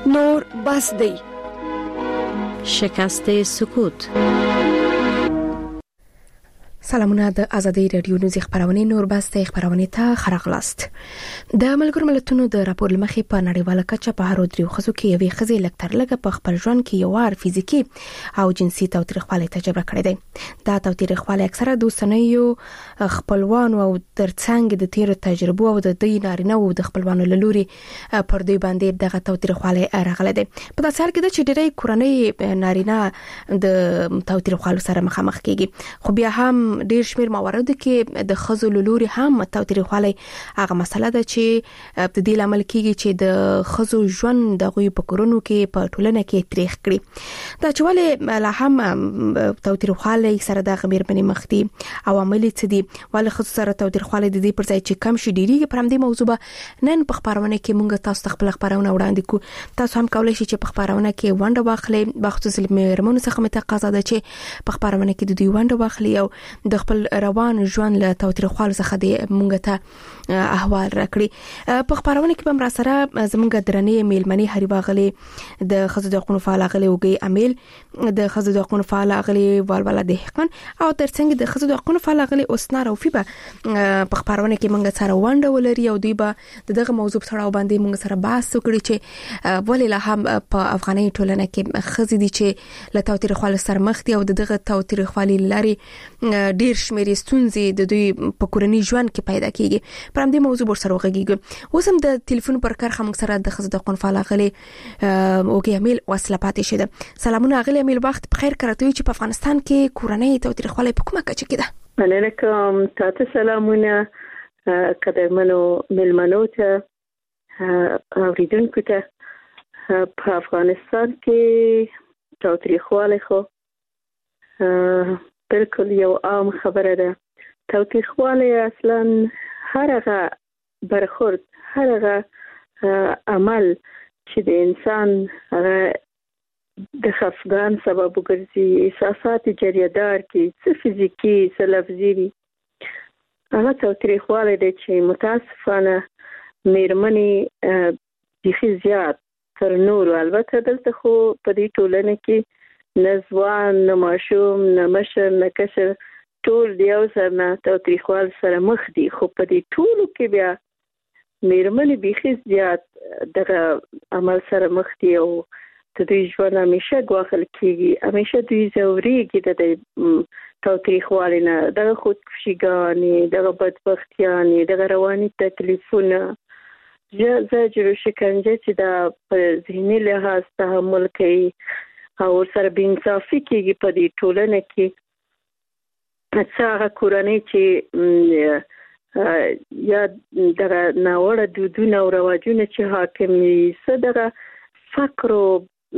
نور بس دی. شکست سکوت. سلامونه د ازادي رادیو نوزي خبرونه نور بسته خبرونه ته خرغلاست. د ملګرو ملتونو د راپور لمخې په نړیواله کچه په هر دریو خزو کې یوې خزې لکتر لګه په خپل ژوند کې یو وار فزیکی او جنسي تاوتریخوالی تجربه کړې ده. دا تاوتریخوالی اکثره دوستنیو خپلوانو او ترڅنګ د تیر تجربو او د دوی نارینه او د خپلوانو لوري پر دوی باندې دغه تاوتریخوالی راغله ده. په داسې حال کې د چې ډېری کورنۍ نارینه د تاوتریخوالي سره مخامخ کیږي، خو بیا هم ډیر شمیر موارد کې د خزو لوري هم تاوتریخوالی هغه مسله ده چې د دې لامل کیږي چې د خزو ژوند د غوي په کورونو کې په ټولنه کې تاریخ کړي. دا چې ولې لا هم تاوتریخوالی سره د غمیر بنې مخدي عوامل څه دي، ولې خزو سره تاوتریخوالی د دې پر ځای چې کم شي ډیریږي. پر همدې موضوع به نن په خبرونه کې مونږ تاسو ته خپل خبرونه وړاندې کوو. تاسو هم کولای شئ چې په خبرونه کې ونډه واخلئ. بخصوص مېرمنو څخه مې تقاضا ده چې په خبرونه کې د دوی ونډه واخلي او د خپل روان ژوند له تاوتریخوالي څخه د مونږ ته احوال راکړي. په خبرونه کې به را سره زمونږ درنې میلمنې هری واغلي د خزو د حقوقو فعال غلي وګي امیل، د خزو د حقوقو فعال غلي والولا دهقان او ترڅنګ د خزو د حقوقو فعال غلي اوسنا روفي به په خبرونه کې مونږ سره ونډه ولري او دوی به دغه موضوع سره باندې مونږ سره بحث وکړي چې ولې لا هم په افغاني ټولنه کې خزې دي چې له تاوتریخوالي سره مخ دي او دغه تاوتریخوالي لري ډیر شمېر ستونزې د دوی په کورنۍ ژوند کې پیدا کیږي. پر همدې موضوع سره وغږیږو. اوس هم د ټلیفون پر کرخه موږ سره د خزو د حقوقو فعال غلي اوګي امیل وصله پاتې شه. سلامونه غلي امیل، وخت بخیر. کراته چې په افغانستان کې کورنۍ تاوتریخوالي په کومه کچه کې ده؟ علیکم، تاسو سلامونه قدرمنو ملمنو ته اوریدونکو ته. په افغانستان کې تاوتریخوالی خو بالکل یو عام خبره ده. تاوتریخوالی اصلا هر هغه برخورد، هر هغه عمل چې د انسان د خفګان سبب وګرځي، احساسات جریدار کی، څه فزیکی څه لفظي وي، هغه تاوتریخوالی دی چې متاسفانه میرمنې بیخي زیات تر نورو. البته دلته خو په دې ټولنه کې نه ځوان نه ماشوم نه مشر نه کشر ټول د یو سر نه تاوتریخوالي سره مخ دي، خو په دې ټولو کې بیا میرمنې بیخي زیات دغه عمل سره مخ دي او د دوی ژوند همیشه ګواښل کېږي، همیشه دوی ځورېږي د تاوتریخوالي نه. دغه خودکشیګانې، دغه بدبختیانې، دغه رواني تکلیفونه، زجر و شکنجه چې دا په ذهني لحاظ تحمل کوي او ورسره بېانصافي کېږي په دې ټولنه کې. څه هغه کورنۍ چې یا دغه ناوړه دودونه او رواجونه چې حاکم وي، څه دغه فقر او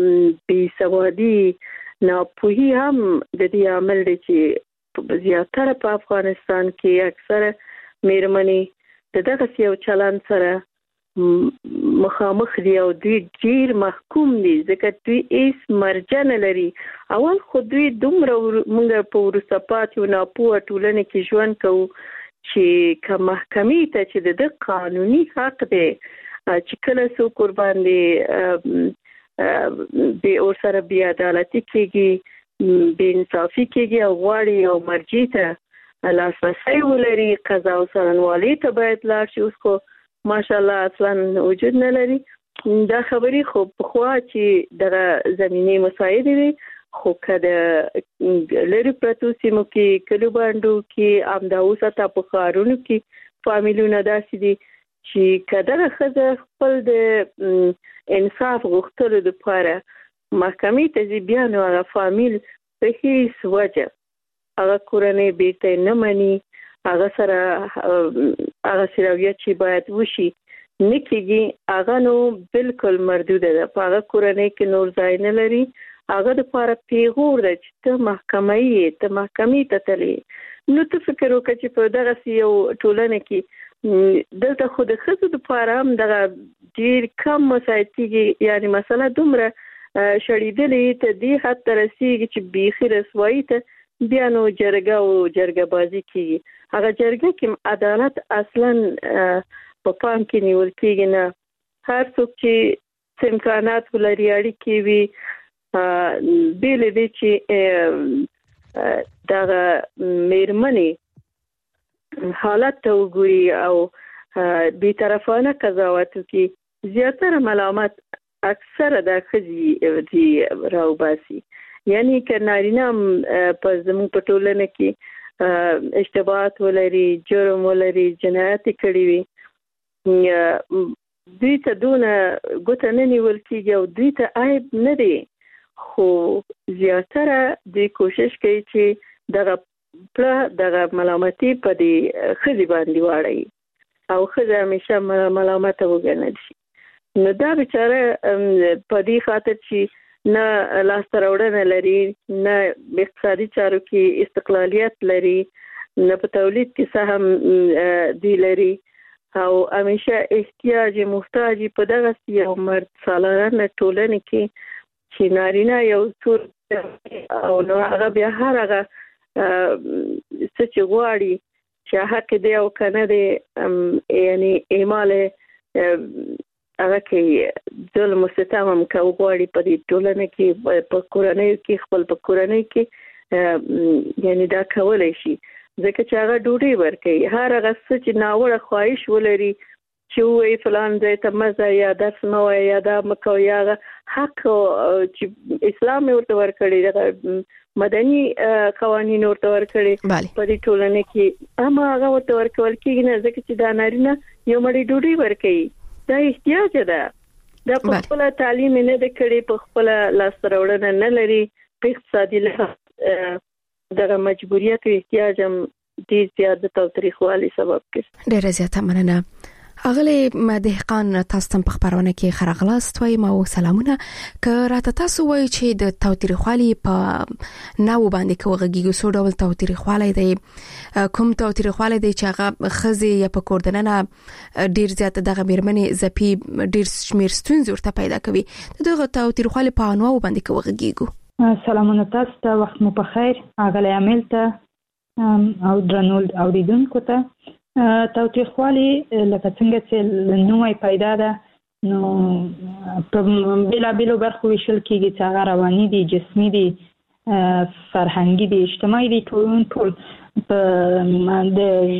بېسوادي، ناپوهي هم د دې عامل دی چې زیاتره په افغانستان کې اکثره میرمنې د دغسې یو چلند سره مخامخ دي او دوی ډیر محکوم دي، ځکه دوی هیڅ مرجع نه لري. اول خو دوی دومره موږ په وروسته پاتې او ناپوهه ټولنه کې ژوند کوو چې که محکمې ته چې د قانوني حق دی چې کله څوک ورباندې ورسره بې عدالتي کېږي، بې انصافي کېږي او غواړي یو مرجع ته لاسرسی ولري، قضا او څارنوالۍ ته باید لاړ شي. اوس خو ماشاءالله اصلا وجود نه لري. دا خبرې خو پخوا چې دغه زمینی مساعدې وي، خو که د لرې پرتو سیمو کې، کلو بانډو کې، همدا اوس حتی په ښارونو کې فامیلونه داسې دي چې که دغه ښځه خپل د انصاف غوښتلو دپاره محکمې ته ځي، بیا نو هغه فامیل په هېڅ وجه هغه کورنۍ بیرته نه مني، هغه سره هغه رویه چې باید وشي نه کېږي. هغه نو بالکل مردوده ده، په هغه کورنۍ کې نور ځای نه لري. هغه دپاره پیغور ده چې ته محکمه یې، ته محکمې ته تلې. نو ته فکر وکړه چې په دغسې یو ټولنه کې دلته خو د ښځو دپاره هم دغه ډېر کم مساعد کېږي، یعنې مسله دومره شړېدلې ته دې حد ته رسېږي چې بیخي رسوایي ته بیا نو جرګه او جرګه بازي کېږي. هغه جرګه کې عدالت اصلا په پام کې نیول کېږي نه. هر څوک چې امکانات ولري اړیکې وي بیل دي چې دا میرمنې حالت ته وګوري او بی‌طرفانه قضاوت کوي زیاتره ملامت اکثره د ښځې دی راوباسي یعنی که نارینه په زموږ په ټولنه کې اشتباهات ولري جرم ولري جنایت کړی وي دوی ته دونه ګوته نه نیول کېږي او دوی ته عیب نه دی خو زیاتره دوی کوشش کوي چې دغه ملامتي په دې ښځې باندې واړوي او ښځه همیشه ملامته وګڼل شي نو دا بیچاره په دې خاطر چې نه لاسته راوړنه لري نه اقتصادي چارو کې استقلالیت لري نه په تولید کې سهم دی لري او همیشه احتیاج محتاج په دغه یو مرد سالارانه ټولنه کې چې نارینه یو څور او نو هغه بیا هغه څه چې غواړي چې حق دی او کنه دی یعنی ایماله هغه کې ظلم ستم هم کوي په دې ټولنه کې په کورنۍ کې خپل په کورنۍ کې یعنی دا کولای شي ځکه چې هغه ډوډۍ ورکوي هر هغه څه چې ناوړه خواهش ولري چې وایي فلان ځای ته مزه یا درس نه وایي یا دا مکو یا حق چې اسلام ورته ورکړي مدني قوانین ورته ورکړي په دې ټولنه کې اما هغه ورته ورکول کېږي نه ځکه چې دا نارینه یو مړی ډوډۍ ورکوي دا احتیاج ده دا په خپل تعلیم نه د کړي په خپل لاسته راوړنه نه لري په اقتصادي لحاظ دغه مجبوریت او احتیاج هم دې زیات تاوتریخوالي سبب کړي ډېر زیات مننه اغلی مدهقان تاسو په خبرونه کې خرغلاست وای ما سلامونه که راته تاسو وای چې د تاوتریخوالي په ناو باندې کوغږي سو ډول تاوتریخوالي دی کوم تاوتریخوالي دی چې هغه خزي یا په کوردننه ډیر زیات دغه میرمنې زپی ډیر شمیر ستونزې ورته پیدا کوي دغه تاوتریخوالي په ناو باندې کوغږي سلامونه تاسو ته وخت مو په خیر اغلی عامل ته او درنول اوریدونکو ته تاوتریخوالي لکه څنګه چې نوې پیدا ده نو په بېلابېلو برخو ویشل کېږي چې هغه رواني دي جسمي دي فرهنګي دي اجتماعي دي ټول په د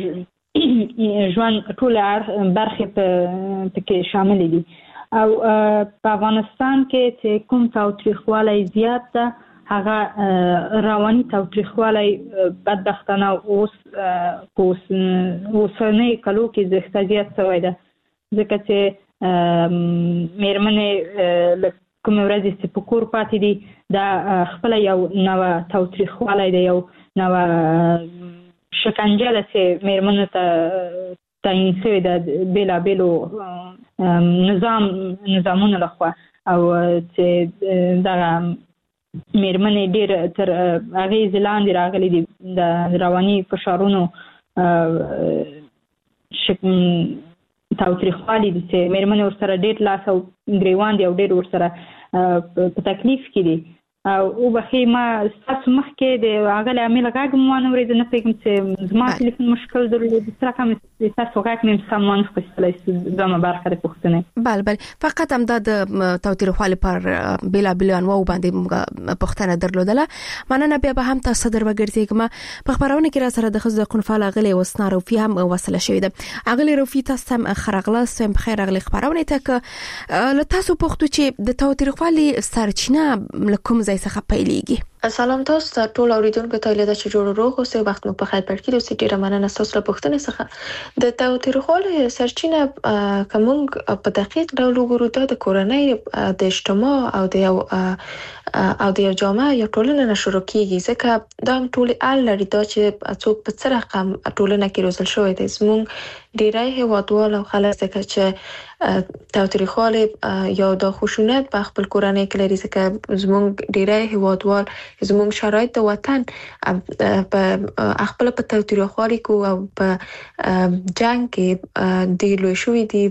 ژوند ټول برخې په کې شامل دي او په افغانستان کې چې کوم تاوتریخوالی زیات ده هغه رواني تاوتریخوالی بدبختانه اوس اوسنۍ کلو کې زیات شوی ده ځکه چې میرمنې کومې ورځې چې په کور پاتې دي دا خپله یو نوه تاوتریخوالی دی یو نوه شکنجه ده چې میرمنو ته تعیین شوې ده بېلابېلو نظامونو لخوا او چې دغه میرمنې ډېر تر اغېزې لاندې راغلي دي د رواني فشارونو تاوتریخوالي دي چې میرمنې ورسره ډېر لاس او ګریوان دي او ډېر ورسره په تکلیف کې دي او وبخښئ ما ستاسو مخکې د هغه له امله غږ مو وانه اورېده نه پوهېږم چې زما تلیفون مشکل درلود څه رقم ستاسو غږ مې سم وانه خیستلی دویمه برخه د پوښتنې بله فقط همدا د تاوتریخوالي پر بېلابېلو انواعو باندې پوښتنه درلودله مننه بیا به هم تاسو در وګرځېږم په خپرونه کې را سره د ښځو د حقونو فعال اغلې وسنا روفي هم وصله شوې ده اغلې روفي تاسو هم ښه راغلاست وایم بخیر اغلې خپرونې ته که له تاسو پوښتو چې د تاوتریخوالي سرچینه له کوم ځای څخه پیلېږي سلام تاسو ته ټول اوریدونکو ته لیدل چې جوړ روغ اوسئ وخت مو په خیر پړ کې دوی ډیره مننه تاسو له پوښتنې څخه د تاوتریخوالي سرچینه کوم په دقیق ډول وګورو د کورنۍ د اجتماع او د یو جامعه یا ټولنه نه شروع کیږي ځکه دا ټول ال لري دا چې څوک په څه رقم ټولنه کې روزل شوی دی زموږ ډیری هیوادوال او خلک ځکه چې تاوتریخوالي یا د خشونت په خپل کورنۍ کې لري ځکه زموږ ډیری هیوادوال زموږ شرایط د وطن په خپل په تاوتریخوالي کو او په جنگ کې د لوی شوی دي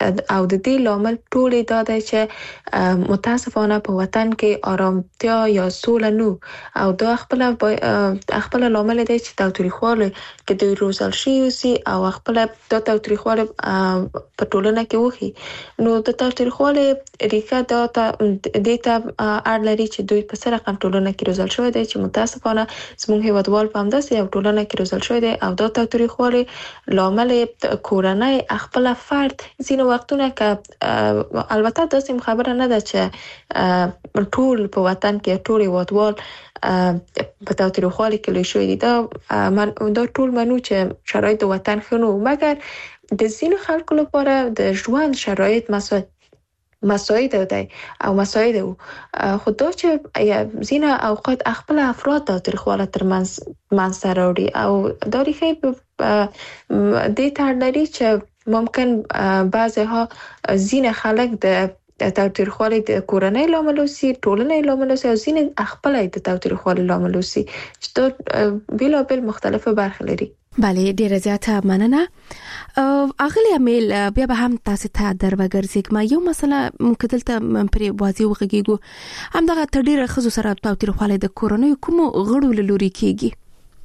او د دې لامل ټول دا دی چې متاسفانه په وطن کې آرامتیا یا سوله نو او دا خپل لامل دی چې تاوتریخواله کې د روزل شي او خپل د تاوتریخواله په ټولنه کې وخی نو د تاوتریخواله ریښه دا د اړ لري چې دوی په سره رقم ټولنه کې روزل شوی دی چې متاسفانه زموږ هیوادوال په همداسې یو ټولنه کې روزل شوی دی او دا تاوتریخواله لامل کورنۍ خپل فرد ځینې وختونه که البته داسې خبره نه ده چې ټول په وطن کې ټول هیوادوال په تاوتریخواله کې لوی شوی دي دا ټول منو چې شرایط د وطن خنو مګر د ځینې خلکو لپاره د ژوند شرایط مساعد دی او مساعد خو دا چې ځینې اوقات خپل افراد تاوتریخواله ترمنځ راوړي او دا ریښه د تړ لري چې ممکن بعضها ځینې خلک د تاوتریخواله د کورنۍ لامل وسی ټولنې لامل وسی او ځینې خپل د تاوتریخواله لامل وسی چې دا بیلابل مختلفه برخې لري. بله ډیره زیاته مننه. اغلی امیل بیا به هم تاسو ته دروګرځګ ما یو مسله ممکن دلته پرې واضح وغږیږو هم دغه تډیره خزو سره تاوتریخواله د کورنۍ کوم غړو لوري کیږي.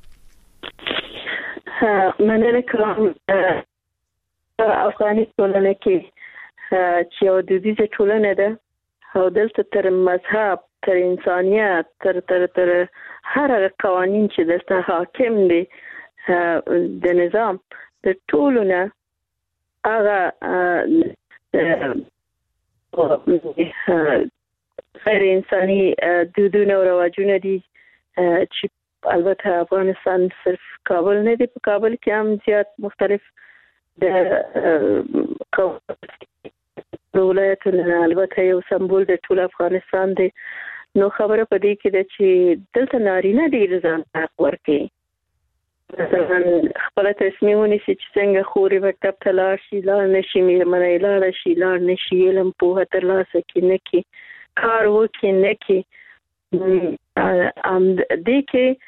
مننه کوم. افغاني ټولنه کې چې یو دودیزه ټولنه ده او دلته تر مذهب تر انسانیت تر هر قوانین چې دلته حاکم دي د نظام د ټولونه هغه غیر انساني دودونه او رواجونه دي چې البته افغانستان صرف کابل نه دی، په کابل کې هم زیات مختلف د ولایتونه البته یو سمبول د ټول افغانستان دی. نو خبره پدې کې ده چې دلته نارینه ډیر ځان حق ورکړي، مثلا خپل تصمیم ونیسي چې څنګه خوري مکتب ته لاړ شي، لاړ نشي، میرمنې لاړ شي، لاړ نشي، علم پوهه ترلاسه کړي نه کړي، کار وکړي نه کړي. دې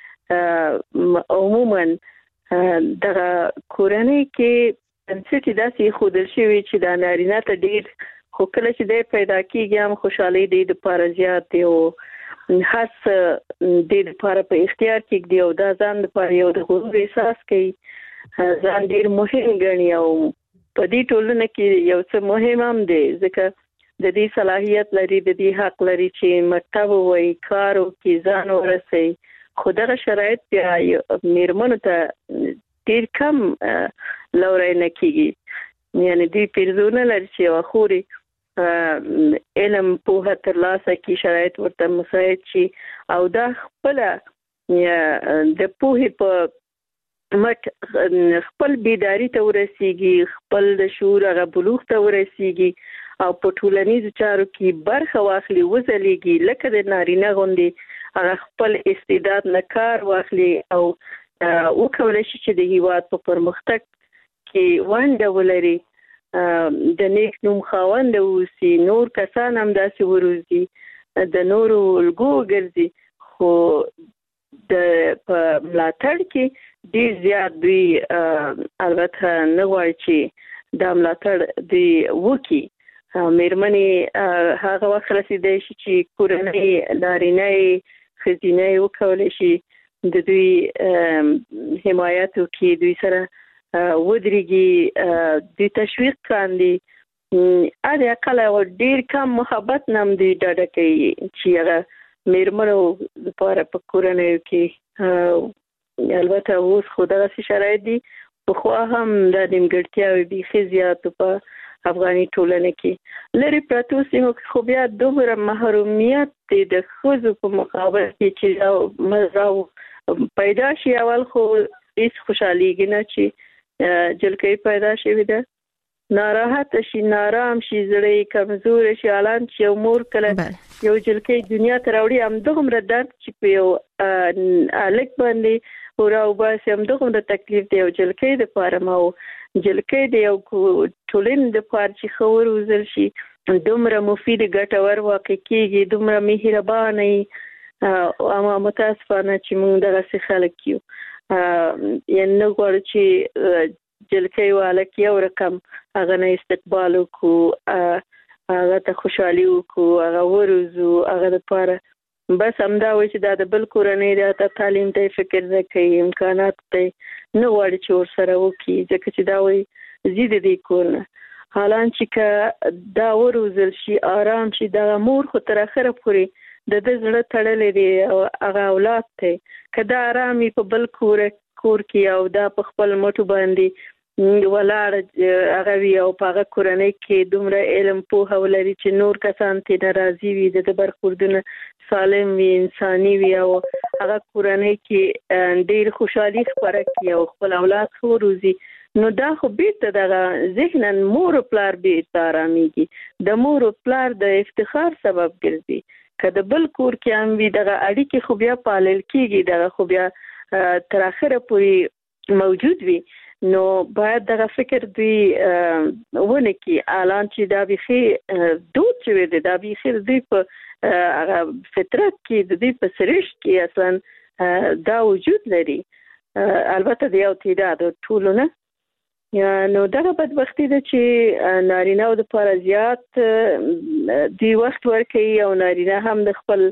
کې عموما دغه کورنۍ کې انسټي داسې خودل شوی چې د نارینه ته ډیر خو کله چې د پیدا کیږي هم خوشحالي د لپاره زیات دی او حس د لپاره په اختیار کې دی او دا ځان لپاره یو د غرور احساس کوي، ځان ډیر مهم ګڼي او په دې ټولنه کې یو څه مهم هم دی ځکه د دې صلاحیت لري، د دې حق لري چې مکتب وای کار وکړي، ځان ورسي. خو دغه شرایط بیا میرمنو ته ډیر کم لورای نه کیږي، یعنی دې پیرزونه لري چې خوري علم پوهه ترلاسه کی، شرایط ورته مساعد شي او دا خپل د پوهې په مټ خپل بیداری ته ورسیږي، خپل د شعور هغه بلوغ ته ورسیږي او په ټولنیزو چارو کې برخه واخلي، وځلېږي لکه د نارینه غوندې هغه خپل استعداد نه کار واخلي او وکولای شي چې د هیواد په پرمختګ کې ونډه ولري، د نیک نوم خاوند اوسي، نور کسان هم داسې وروزي، د نورو الګو ګرځي. خو د ملاتړ کې ډیر زیات دوی البته نه غواړي چې د ملاتړ دی وکي. میرمنې هغه وخت رسیدای شي چې کورنۍ نارینه ښځینه وکولای شي د دوی حمایت وکړي، دوی سره ودرېږي، دوی تشویق کاندي، اده اقل ډیر کم محبت نم دوی ډاډه کوي چې هغه میرمنو لپاره په کورنۍ کې البته اوس خو دغسې شرایط دي، پخوا هم دا نیمګړتیاوې بیخي زیات په افغاني ټولنه کې لري پرتو سیمو کې خو بیا دومره محرومیت دی د ښځو په مقابل کې چې مزاو پیدا شي. اول خو هیڅ خوشحالیږي نه چې جلکۍ پیدا شوې ده، ناراحت شي، نارام شي، زړه کمزور شي. الان چې یو مور کله یو جلکۍ دنیا ته راوړي همدغومره درد چې په یو هلک باندې وراوباسي همدغومره تکلیف دی یو جلکۍ دپاره. ما جلکۍ د یو ټولنې دپاره چې ښه وروزل شي دومره مفید ګټور واقع کېږي، دومره مهربانه وي. اما متاسفانه چې موږ دغسې خلک یو، یعنې نه غواړو چې جلکۍ او هلک یو رقم هغه نه استقبال وکړو، هغه ته خوشحالي وکړو، هغه ورزو، هغه لپاره بس همدا وایي چې دا د بل کورنۍ د تعلیم ته فکر نه کوي، امکانات ته نه غواړي چې ورسره وکړي، ځکه چې دا وایي زه د دې کور نه. حالان چې که دا وروزل شي، آرام شي، دا مور خو تر اخره پورې د دې زړه تړلې دی او هغه اولاد ته که دا آرامي په بل کور کې او دا په خپل مټو باندې ولاړ هغه وي او په هغه کورنۍ کې دومره علم پوهه ولري چې نور کسان ته ناراضي وي، د برخوردونه سالم وي، انساني وي او هغه کورنۍ کې ډېر خوشحالي خپره کړي او خپل اولاد خو روزي، نو دا خو بیرته دغه ذهناً مور او پلار بیرته آرامیږي، د مور او پلار د افتخار سبب ګرځي. که د بل کور کې هم وي دغه اړیکې خو بیا پالل کېږي، دغه خو بیا تر اخره پورې موجود وي، نو باید دغه فکر دوی ونه کړي. الان چې دا بیخي دود شوی دی، دا بیخي دوی په هغه فطرت کې د دوی په سرشت کې اصلا دا وجود لري، البته د یو تعداد ټولو نه. نو دغه بدبختی ده چې نارینه او د لپاره زیات دی وخت ورکوي او نارینه هم د خپل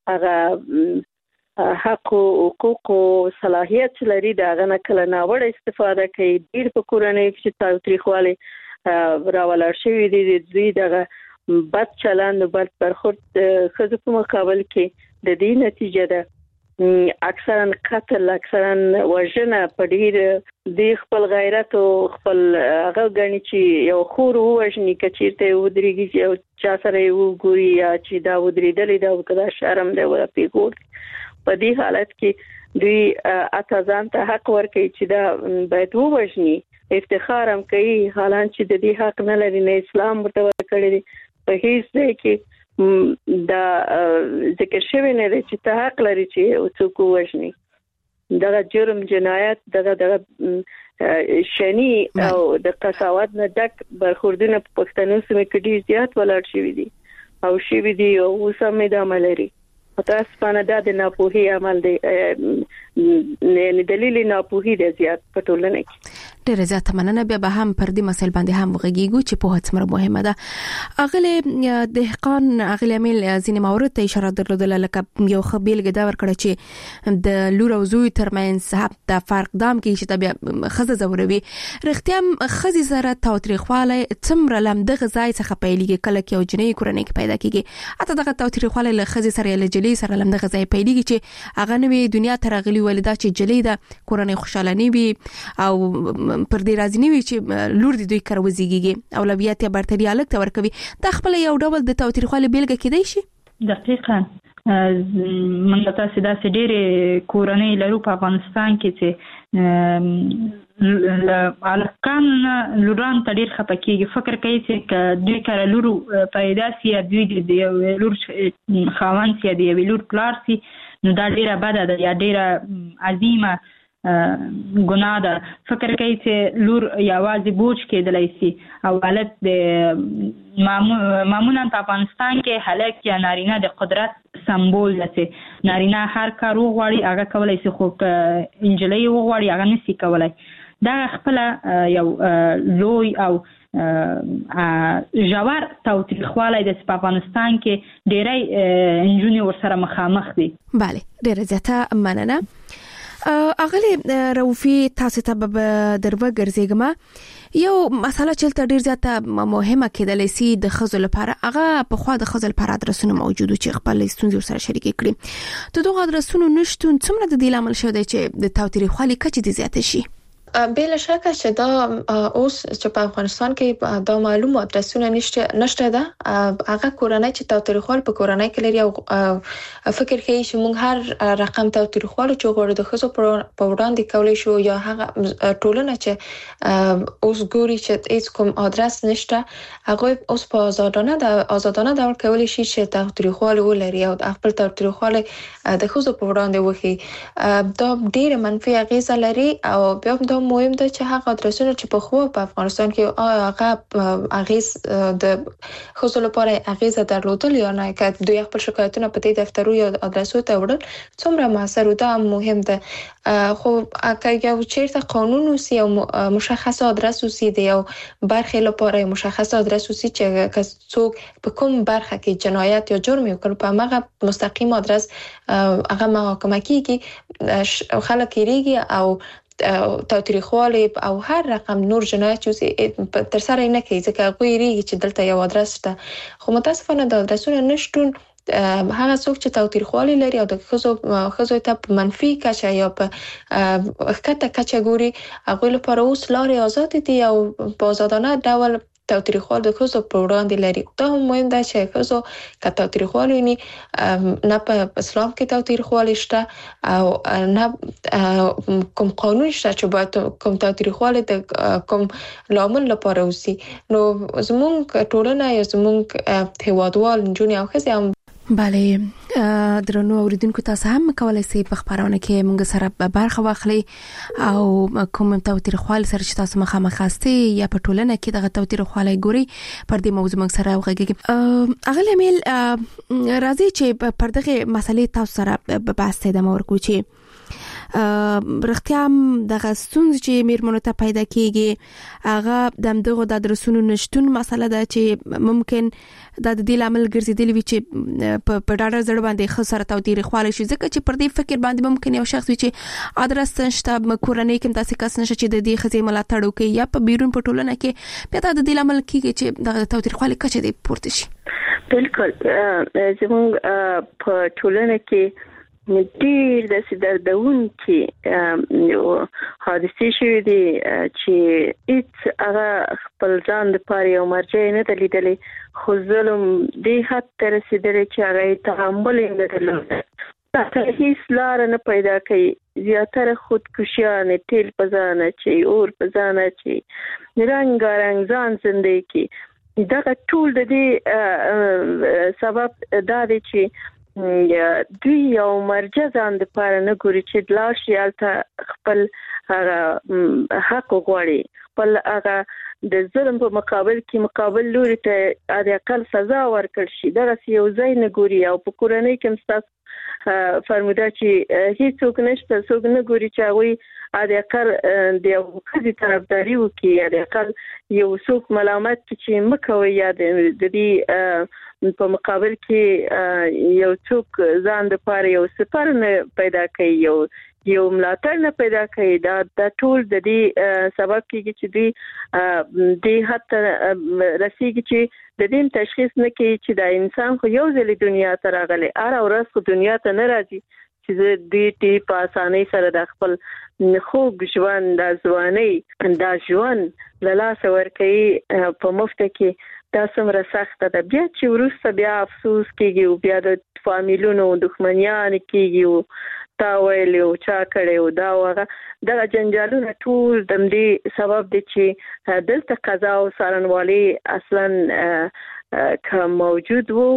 هغه حق او حقوق او صلاحیت لري د هغه نه کله ناوړه استفاده کوي. ډېر په کورنۍ کې چې تاوتریخوالی راولاړ شوي دي، دوی دغه بد چلند او بد برخورد ښځو په مقابل کې د دې نتیجه ده اکثرا قتل، اکثرا وژنه په ډېر د خپل غیرت او خپل هغه غني چې یو خور وژني کچیرته ودرېږي او چا سره وګوري یا چې دا ودرېدلې دا وکړه شرم دی ولا پیګور. په دې حالت کې دوی اتازان ته حق ورکوي چې دا باید وژني، افتخار هم کوي، حالان چې د دې حق نه لري، نه اسلام ورته ورکړی دی په هیڅ ځای کې دا ذکر شوی نه دی چې ته حق لري چې څوک وژني. دغه جرم جنایت دغه شنی او د قساوت نه ډک برخوردونه په پښتنو سیمه کې ډیر زیات ولاړ شوی دي او شوی دي او سمې د عملري متاسفانه دا د ناپوهي عمل دی، نه دلیل ناپوهي دی زیات په ټولنه کې. ډېر زیات مننه. بیا به هم پر دې مسایل باندې هم وغږیږو چې په هڅه مهمه ده. اغله دهقان اغله مل ځینې موارد ته اشاره درلودله، لکه یو خبيل ګدا ور کړ چې د لور او زوی ترمنځ د فرق دام کې چې بیا خزه زوروي رښتیا خزي سره تاوتریخواله څومره لم دغه ځای څخه پیلېږي، کله کې او جنې کورنۍ کې پیدا کیږي، اته دغه تاوتریخواله له خزي سره لجلي سره لم دغه ځای پیلېږي چې هغه نوې دنیا ته راغلي ولدا چې جلي د کورنۍ خوشاله ني وي او پر دې راځي ني وي چې لور دې دوی کروزيږي اولویت یا برتري الګ ته ورکوي. دا خپل یو ډول د تاوتریخواله بیلګه کېدای شي. دقیقاً منګه تاسو دا ډېرې کورنۍ لرو په افغانستان کې چې الکان لوران ته ډېر خپه کېږي، فکر کوي چې دوی کار لورو پیدا سي، دوی د لور خاوند سي، د لور پلار سي، نو دا ډېره بده ده یا ډېره عظیمه ګناه ده. فکر کوي چې لور یوازې بوج کېدلی سي او حالت د معمولا په افغانستان کې هلک یا نارینه د قدرت سمبول ده، نارینه هر کار وغواړي هغه کولی سي، خو انجلۍ وغواړي هغه نسي کولی. دا خپل یو لوی او ژور تاوتریخوالی د په افغانستان کې ډېری نجونې ورسره مخامخ دي. بله، ډېره زیاته مننه. اغلی روفي تاسو ته به درو ګرځېږم. یو مسله چې ډېر زیاته مهمه کېدلای سي د خزو لپاره، هغه په خوا د خزو لپاره ادرسونه موجود چې خپل ستونزې سره شریک کړي. ته دغه ادرسونو نشټون څومره د دې لامل شوی دی چې د تاوتریخوالي کچه دې زیاته شي؟ بلا شکه چې دا اوس چې په افغانستان کې دا معلومه ادرسونه نشته ده. هغه کورنۍ چې تاوتریخوال په کورنۍ کې لري او فکر کوي چې موږ هر رقم تاوتریخوال چې غوړو د خزو په وړاندې کولای شو، یا هغه ټولنه چې اوس ګوري چې هیڅ کوم ادرس نشته، هغه اوس په آزادانه ډول کولای شي چې تاوتریخوال ولري او خپل تاوتریخوال د خزو په وړاندې وکړي. دا ډېر منفي اغیزه لري او بیا دا مهم ده چې هغه ادرسونه چې په خو په افغانستان کې هغه اغیز د خصوص لپاره اغیز درلودل یا نه، که دوی خپل شکایتونه په دې دفترو یا ادرسو ته وړل څومره موثر ده مهم ده. خو اگه یو چیرته قانون وسی او مشخص آدرس وسی دی او برخی لپاره مشخص آدرس وسی چې څوک په کوم برخه کې جنایت یا جرم وکړ په هغه مستقیم آدرس هغه محاکمه کیږي، خلک کیږي او تاوتریخوالی او هر رقم نور جنایت تر سره نه کوي ځکه هغوی ریږي چې دلته یو آدرس شته. خو متاسفانه د آدرسونو نشتون هغه څوک چې تاوتریخوالی لري او د ښځو ته په منفي کچه یا په ښکته کچه ګوري، هغوی لپاره اوس لارې آزاد دي او په آزادانه ډول تاوتریخوال د ښځو په وړاندې لري. دا هم مهم ده چې ښځو که تاوتریخوالی ویني، نه په اسلام کې تاوتریخوالی شته او نه کوم قانون شته چې باید کوم تاوتریخوالی د کوم لامل لپاره وسی. نو زمونږ ټولنه یا زمونږ هیوادوال نجونې او ښځې هم بله درنو اوریدونکو تاسو هم کولای شئ په خبرونه کې موږ سره برخه واخلئ او کوم تاوتریخوالي سره چې تاسو مخامخ یاستئ یا په ټولنه کې دغه تاوتریخوالي ګوري پر دې موضوع موږ سره وغږیږئ. اغلی امیل راځي چې پر دغه مسلې تاسو سره بحث ته ادامه ورکړو چې رښتیا هم دغه ستونزې چې میرمنو ته پیدا کیږي هغه د دغه د ادرسونو نشټون مسله ده چې ممکن د دې لامل ګرځیدلی وي چې په ډاډه زړه باندې خسر تاوتریخوالی شي، ځکه چې پر دې فکر باندې ممکن یو شخص وي چې ادرس نشته، کورنۍ کې داسې کس نشته چې د دې خزې ملاتړ وکړي یا په بیرون په ټولنه کې بیا د دې لامل کیږي چې د تاوتریخوالي کچه دې پورته شي. بالکل زموږ په ټولنه کې ډیر د دردونکې حادثې شوې دي چې هیڅ هغه خپل ځان لپاره یو مرجع نه ده لیدلې، خو ظلم دې حد ته رسېدلی چې هغه تحمل یې نه درلوده، هیڅ لاره نه پیدا کوي. زیاتره خودکشیانې، تیل په ځان اچوي، اور په ځان اچوي، رنګارنګ ځان زندګي کوي. دغه ټول د دې سبب دا دی چې دوی یو مرجع ځان د پاره نه ګوري چې لاړ شي هلته خپل هغه حق وغواړي، خپل هغه د ظلم په مقابل کې مقابل لوري ته د اقل سزا ورکړ شي. دغه یو ځای نه ګوري او په کورنۍ کې مستاس فرموده چې هیڅوک نشته، څوک نه ګوري چې هغوی د اقل د یو ښځې طرفداري وکړي، د اقل یو څوک ملامت چې مکوي یا د دې په مقابل کې یو څوک ځان د پاره یو سفر نه پیدا کوي، یو ملاتړ نه پیدا کوي. دا ټول د دې سبب کېږي چې دوی دې حتی رسېږي چې د دې تشخیص نه کوي چې دا انسان خو یو ځل دنیا ته راغلی، هره ورځ خو دنیا ته نه راځي چې دوی په اسانۍ سره د خپل خوږ ژوند، د ځوانۍ دا ژوند له لاسه ورکوي په مفته کې. دا څومره سخته ده. بیا چې وروسته بیا افسوس کېږي او بیا د فامیلونو دښمنیان کېږي او تا ویلې او چا کړی او دا هغه دغه جنجالونه ټول د دې سبب دی چې دلته قضا او څارنوالي اصلا که موجود وو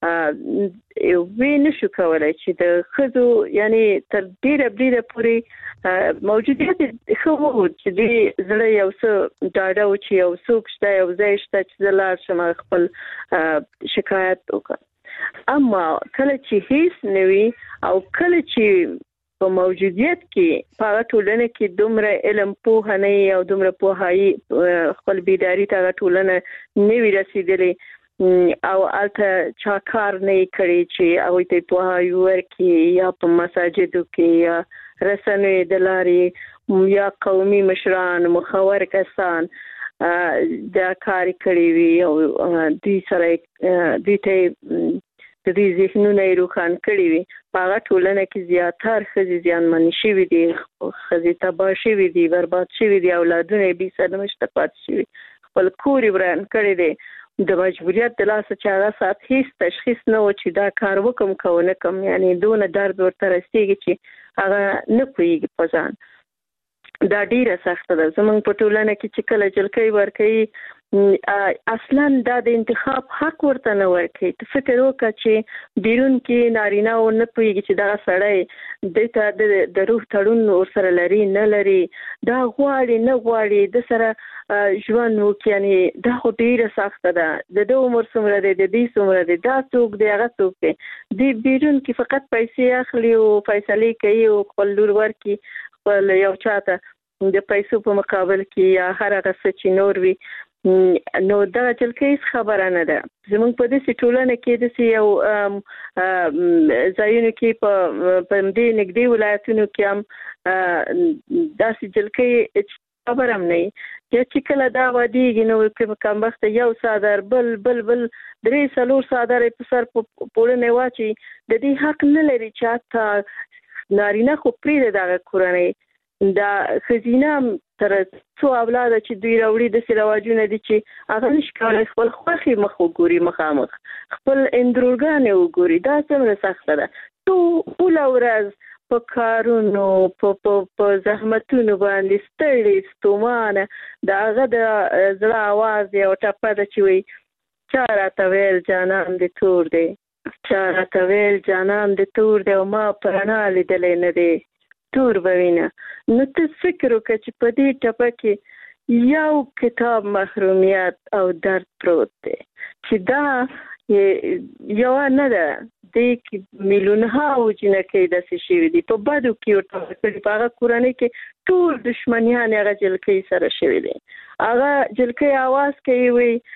وی نشو کولای چې د ښځو یعنی تر ډیره پورې موجودیت خو وو چې دې زړه یو څه ډاډه و چې یو څوک شته، یو ځای شته چې زه لاړ شم خپل شکایت وکړم. اما کله چې هیڅ نه وي او کله چې په موجودیت کې په ټولنه کې دومره علم پوهه نه او دومره پوهایي خپل بیداری ته ټولنه نه وي رسیدلې او الته چا کار نه کړی چې هغوی ته پوهاوی ورکړي یا په مساجدو کې یا رسنوي د لارې یا قومي مشران مخور کسان دا کار کړی وي او دوی سره دوی ته د دې ذهنونه روښان کړی وي. په هغه ټولنه کې زیاتره ښځې زیانمنې شوي دي، ښځې تباه شوي دي، برباد شوي دي، اولادونه یې بې سرنوشته پاتې شوي، خپل کور یې وران کړی دی. د مجبوریت د لاسه چې هغه ساعت هیڅ تشخیص نه و چې دا کار وکم که ونه کم، یعنی دونه درد ورته رسېږي چې هغه نه پوهېږي په ځان. دا ډیره سخته ده. زمونږ په ټولنه کې چې کله جلکۍ ورکوي اصلا د انتخاب حق ورته نه ورکړي. ته فکر وکړه چې بیرون کې نارینه او نه پوهیږي چې دا سړی د روح تړون ورسره لري نه لري، دا غواړي نه غواړي د سره ژوند وکړي. یعنی دا خو ډیره سخته ده. د دې عمر څومره دی، د دې څومره دی، دا څوک دی، هغه څوک دی. د بیرون کې فقط پیسې اخلي او فیصله کوي او خپل لور ورکي خپل یو چاته د پیسو په مقابل کې یا هر هغه څه چې نور وي. نو دا جلکې خبره نه ده. زموږ په دې ټولنه کې د یو ځایونو کې په دې نږدې ولایتونو کې هم داسې جلکې خبر هم نه چې کله دا ودیږي نو په کمبخت یو صادر بل 3-4 صادر په سر پوړنه واچي. د دې حق نه لري چې حتی نارینه خو پرې دغه کورنۍ دا خزینه تر څو اولاد چې دوی راوړي د سلواجونه دي چې هغه نشي کولای خپل خوخي مخ وګوري، مخامخ خپل اندروګان وګوري. دا څومره سخته ده. ټول ورځ په کارونو په زحمتونو باندې ستړي ستومانه دا هغه د زړه आवाज یو ټپه ده چې وي چا راته ویل جانان دې تور دی، چا راته ویل جانان دې تور دی او ما پرانا لیدلې نه دی تور بوینه. نو ته فکر وکړه چې په دې ټپه کې یو کتاب محرومیت او درد پروت دی چې دا یو نه ده. د میلیونها جنکې داسې شوي دي په بدو کې ورته کړي. په هغه کورنۍ کې ټول دشمنیان هغه جلکې سره شوي دي. هغه جلکې आवाज کوي